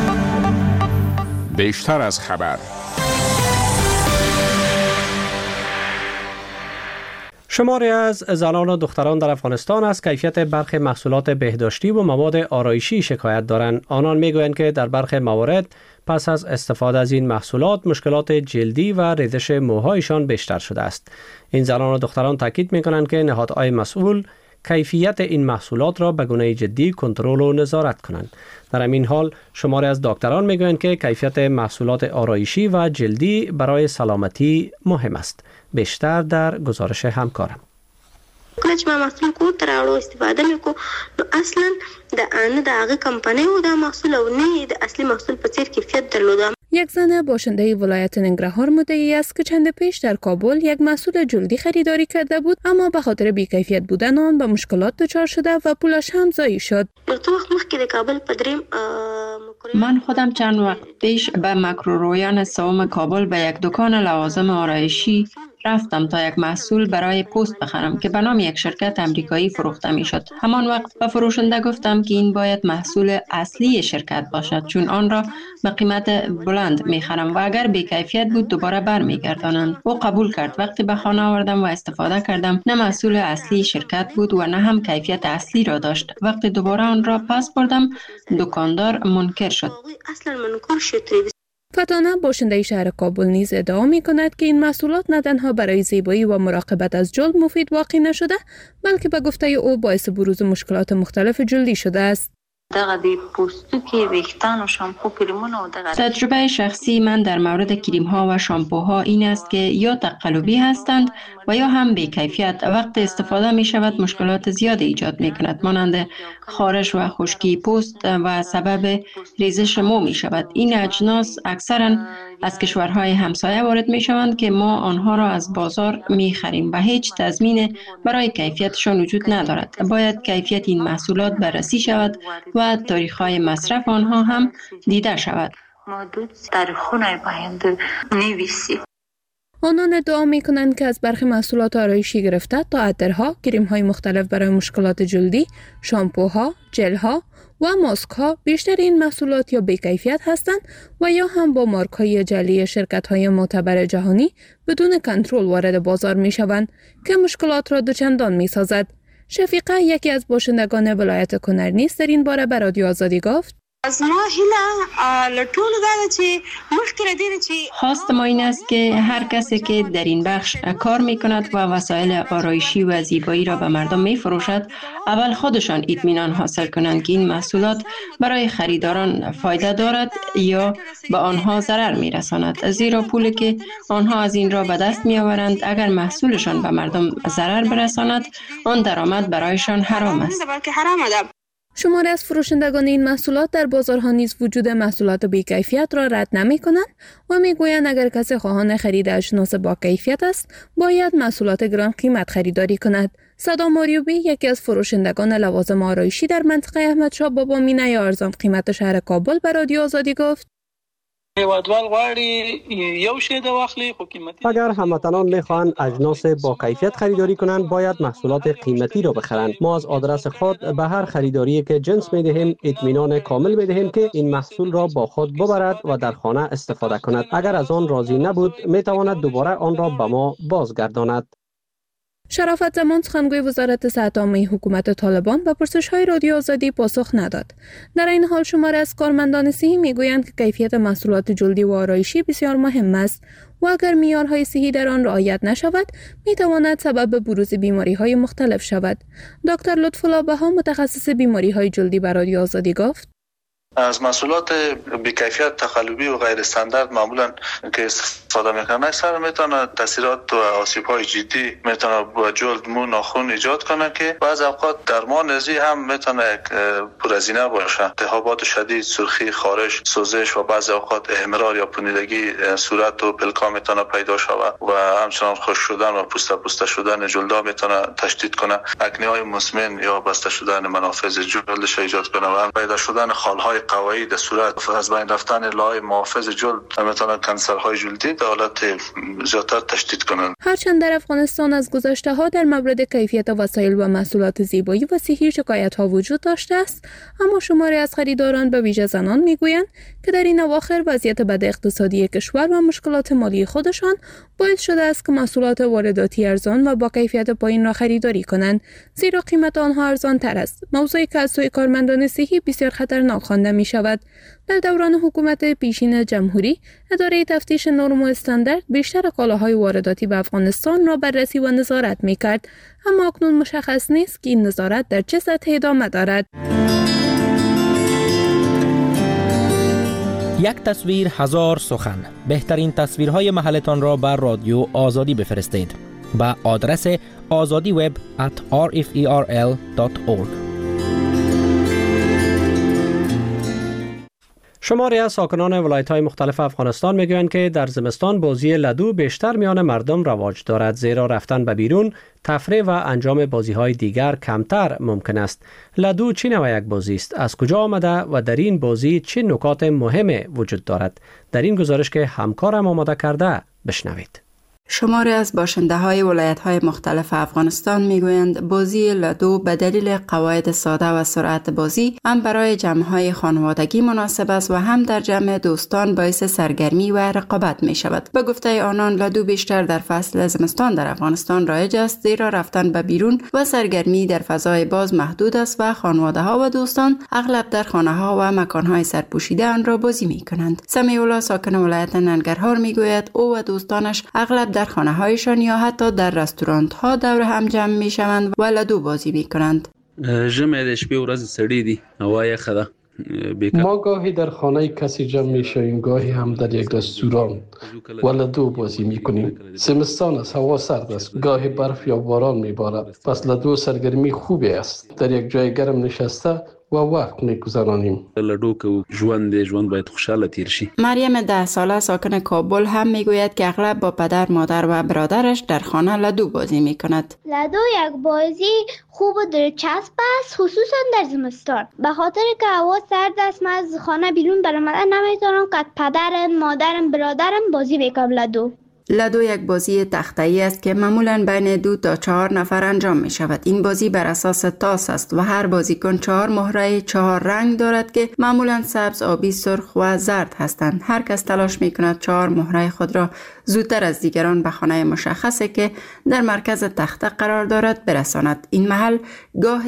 بیشتر از خبر. شماری از زنان و دختران در افغانستان از کیفیت برخی محصولات بهداشتی و مواد آرایشی شکایت دارند. آنان میگویند که در برخی موارد پس از استفاده از این محصولات مشکلات جلدی و ریزش موهایشان بیشتر شده است. این زنان و دختران تاکید میکنند که نهادهای مسئول کیفیت این محصولات را به گونه جدی کنترل و نظارت کنند. در همین حال شماری از دکتران میگویند که کیفیت محصولات آرایشی و جلدی برای سلامتی مهم است. بیشتر در گزارش همکارم. کله چې ما محصول کور ته راوړو استفاده مې کو نو اصلا د هغه کمپنۍ و د محصول او نه د اصلي محصول په څیر کیفیت درلوده. یک زن باشنده ولایت ننگرهار مدعی است که چند پیش در کابل یک محصول جلدی خریداری کرده بود، اما به خاطر بی‌کیفیت بودن آن به مشکلات دچار شده و پولش هم ضایع شد. من خودم چند وقت پیش به مکرورویان سوم کابل به یک دکان لوازم آرایشی رفتم تا یک محصول برای پوست بخرم که به نام یک شرکت امریکایی فروخته می شد. همان وقت به فروشنده گفتم که این باید محصول اصلی شرکت باشد، چون آن را به قیمت بلند می خرم و اگر بی‌کیفیت بود دوباره برمیگردانند. او قبول کرد. وقتی به خانه آوردم و استفاده کردم، نه محصول اصلی شرکت بود و نه هم کیفیت اصلی را داشت. وقتی دوباره آن را پس بردم، دکاندار منکر شد. فتانه باشنده شهر کابل نیز ادعا می کند که این محصولات نه تنها برای زیبایی و مراقبت از جلد مفید واقع نشده، بلکه به گفته او باعث بروز مشکلات مختلف جلدی شده است. تجربه شخصی من در مورد کریم ها و شامپوها این است که یا تقلبی هستند و یا هم بی‌کیفیت. وقت استفاده می شود مشکلات زیاد ایجاد می کند، مانند خارش و خشکی پوست و سبب ریزش مو می شود. این اجناس اکثرا از کشورهای همسایه وارد می شوند که ما آنها را از بازار می خریم و هیچ تضمین برای کیفیتشان وجود ندارد. باید کیفیت این محصولات بررسی شود و تاریخ‌های مصرف آنها هم دیده شود. آنان ادعا می کنند که از برخی محصولات آرایشی گرفته تا عطرها، کریم‌های مختلف برای مشکلات جلدی، شامپوها، ژل‌ها و ماسک‌ها بیشتر این محصولات یا بی‌کیفیت هستند و یا هم با مارک‌های جعلی شرکت‌های معتبر جهانی بدون کنترل وارد بازار می‌شوند که مشکلات را دوچندان می‌سازد. شفیقه یکی از باشندگان ولایت کنر نیز در این باره به رادیو آزادی گفت: از ما هیله لټول دا چې مخکې دې چې خواست ما این است که هر کسی که در این بخش کار می کند و وسایل آرایشی و زیبایی را به مردم می فروشد اول خودشان اطمینان حاصل کنند که این محصولات برای خریداران فایده دارد یا به آنها ضرر می رساند، زیرا پولی که آنها از این را به دست می آورند اگر محصولشان به مردم ضرر برساند آن درآمد برایشان حرام است. شماری از فروشندگان این محصولات در بازارها نیز وجود محصولات بی‌کیفیت را رد نمی‌کنند و می‌گویند اگر کسی خواهان خرید اجناس با کیفیت است باید محصولات گران قیمت خریداری کند. صدام آریوبی یکی از فروشندگان لوازم آرایشی در منطقه احمدشاه بابا مینه یا ارزان قیمت شهر کابل به رادیو آزادی گفت اگر هموطنان میخواهند اجناس با کیفیت خریداری کنند باید محصولات قیمتی را بخرند. ما از آدرس خود به هر خریداری که جنس میدهیم اطمینان کامل میدهیم که این محصول را با خود ببرد و در خانه استفاده کند. اگر از آن راضی نبود میتواند دوباره آن را به ما بازگرداند. شرافت زمان سخنگوی وزارت صحت عامه حکومت طالبان به پرسش‌های رادیو آزادی پاسخ نداد. در این حال شماری از کارمندان صحی میگویند که کیفیت محصولات جلدی و آرایشی بسیار مهم است و اگر معیارهای صحی در آن رعایت نشود میتواند سبب بروز بیماری‌های مختلف شود. دکتر لطف‌الله بها متخصص بیماری‌های جلدی به رادیو آزادی گفت از محصولات بی‌کیفیت تقلبی و غیر استاندارد معمولا که استفاده میکنن اکثر میتونه تاثیرات و آسیب‌های جدی میتونه با جلد، مو، ناخن ایجاد کنه که بعض اوقات درمان ازی هم میتونه پرهزینه باشه. التهابات شدید، سرخی، خارش، سوزش و بعض اوقات احمرار یا پوسیدگی صورت و پلکا میتونه پیدا شود و همچنان خشک شدن و پوسته شدن جلدا میتونه تشدید کنه. اکنه‌های مزمن یا بسته شدن منافذ جلدش ایجاد کنه و پیدا شدن خال‌های قوایی در صورت از بین رفتن لای محافظ جلد میتونه کانسرهای جلدی در حالت زیادتر تشدید کنند. هرچند در افغانستان از گذشته ها در مورد کیفیت وسایل و محصولات زیبایی و صحی شکایت ها وجود داشته است، اما شماری از خریداران به ویژه زنان میگویند که در این اواخر وضعیت بد اقتصادی کشور و مشکلات مالی خودشان باعث شده است که محصولات وارداتی ارزان و با کیفیت پایین را خریداری کنند، زیرا قیمت آنها ارزان تر است. موضوعی که از سوی کارمندان صحی بسیار خطرناک خوانده می شود. در دوران حکومت پیشین جمهوری، اداره تفتیش نرم و استاندارد بیشتر کالاهای وارداتی به افغانستان را بررسی و نظارت می کرد، اما اکنون مشخص نیست که این نظارت در چه سطح ادامه دارد. یک تصویر هزار سخن. بهترین تصویرهای محلتان را بر رادیو آزادی بفرستید به آدرس azadiweb@rferl.org. شماری از ساکنان ولایت‌های مختلف افغانستان میگویند که در زمستان بازی لدو بیشتر میان مردم رواج دارد، زیرا رفتن به بیرون، تفریح و انجام بازی‌های دیگر کمتر ممکن است. لدو چه نوع یک بازی است؟ از کجا آمده و در این بازی چه نکات مهم وجود دارد؟ در این گزارش که همکارم آماده کرده بشنوید. شماری از باشنده‌های ولایت‌های مختلف افغانستان می‌گویند بازی لدو به دلیل قواعد ساده و سرعت بازی هم برای جمع‌های خانوادگی مناسب است و هم در جمع دوستان باعث سرگرمی و رقابت می‌شود. به گفته آنان لدو بیشتر در فصل زمستان در افغانستان رایج است، زیرا رفتن به بیرون و سرگرمی در فضای باز محدود است و خانواده‌ها و دوستان اغلب در خانه‌ها و مکان‌های سرپوشیده آن را بازی می‌کنند. سمیع الله ساکن ولایت ننگرهار می‌گوید او و دوستانش اغلب در خانه‌هایشان یا حتی در رستوران‌ها دور هم جمع می‌شوند و لدو بازی می‌کنند. ژمی د شپې ورځې سړې دي، هوا یخه ده. ما گاهی در خانه کسی جمع می‌شویم، گاهی هم در یک رستوران و لدو بازی می‌کنیم. زمستان است، هوا سرد است، گاهی برف یا باران می‌بارد، پس لدو سرگرمی خوبی است. در یک جای گرم نشسته و وقت می‌گذرانیم. لدو که ژوند باید خوشحاله تیر شي. مریم 10 ساله ساکن کابل هم میگوید که اغلب با پدر، مادر و برادرش در خانه لدو بازی میکند. لدو یک بازی خوب و دلچسب است، خصوصا در زمستان. به خاطر که هوا سرد است، من از خانه بیرون برآمدن نمیتونم که پدرم، مادرم، برادرم بازی بکنم لدو. لدو یک بازی تخته‌ای است که معمولاً بین 2 تا 4 نفر انجام می شود. این بازی بر اساس تاس است و هر بازیکن 4 مهره 4 رنگ دارد که معمولاً سبز، آبی، سرخ و زرد هستند. هر کس تلاش می کند 4 مهره خود را زودتر از دیگران به خانه مشخصی که در مرکز تخته قرار دارد برساند. این محل گاه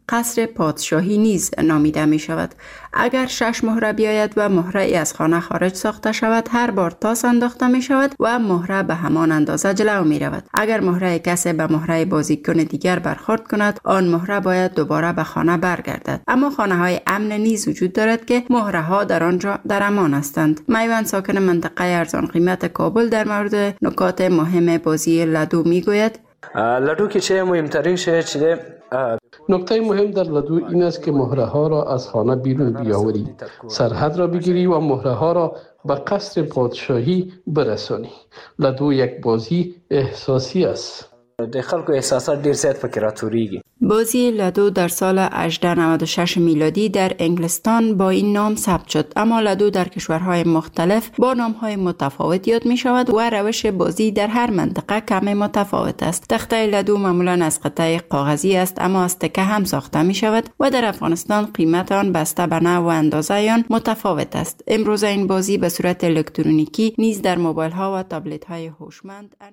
قصر پادشاهی نیز نامیده می شود. اگر 6 مهره بیاید و مهره از خانه خارج ساخته شود، هر بار تاس انداخته می شود و مهره به همان اندازه جلو می رود. اگر مهره کسی به مهره بازیکن دیگر برخورد کند، آن مهره باید دوباره به خانه برگردد. اما خانه های امن نیز وجود دارد که مهره ها در آنجا در امان هستند. میوند ساکن منطقه ارزان قیمت کابل در مورد نکات مهم بازی لدو می گوید. لدو که چه مهمترین شی چیه؟ نکته مهم در لدو این است که مهره ها را از خانه بیرون بیاوری، سرحد را بگیری و مهره ها را به قصر پادشاهی برسانی. لدو یک بازی احساسی است. د خلکو احساسات ډیر زیات پکې راټوریږي. بازی لدو در سال 1896 میلادی در انگلستان با این نام ثبت شد، اما لدو در کشورهای مختلف با نامهای متفاوت یاد می شود و روش بازی در هر منطقه کمی متفاوت است. تخته لدو معمولا از قطعه کاغذی است، اما از تکه هم ساخته می شود و در افغانستان قیمت آن بسته به نوع و اندازه آن متفاوت است. امروز این بازی به صورت الکترونیکی نیز در موبایل ها و تابلت های هوشمند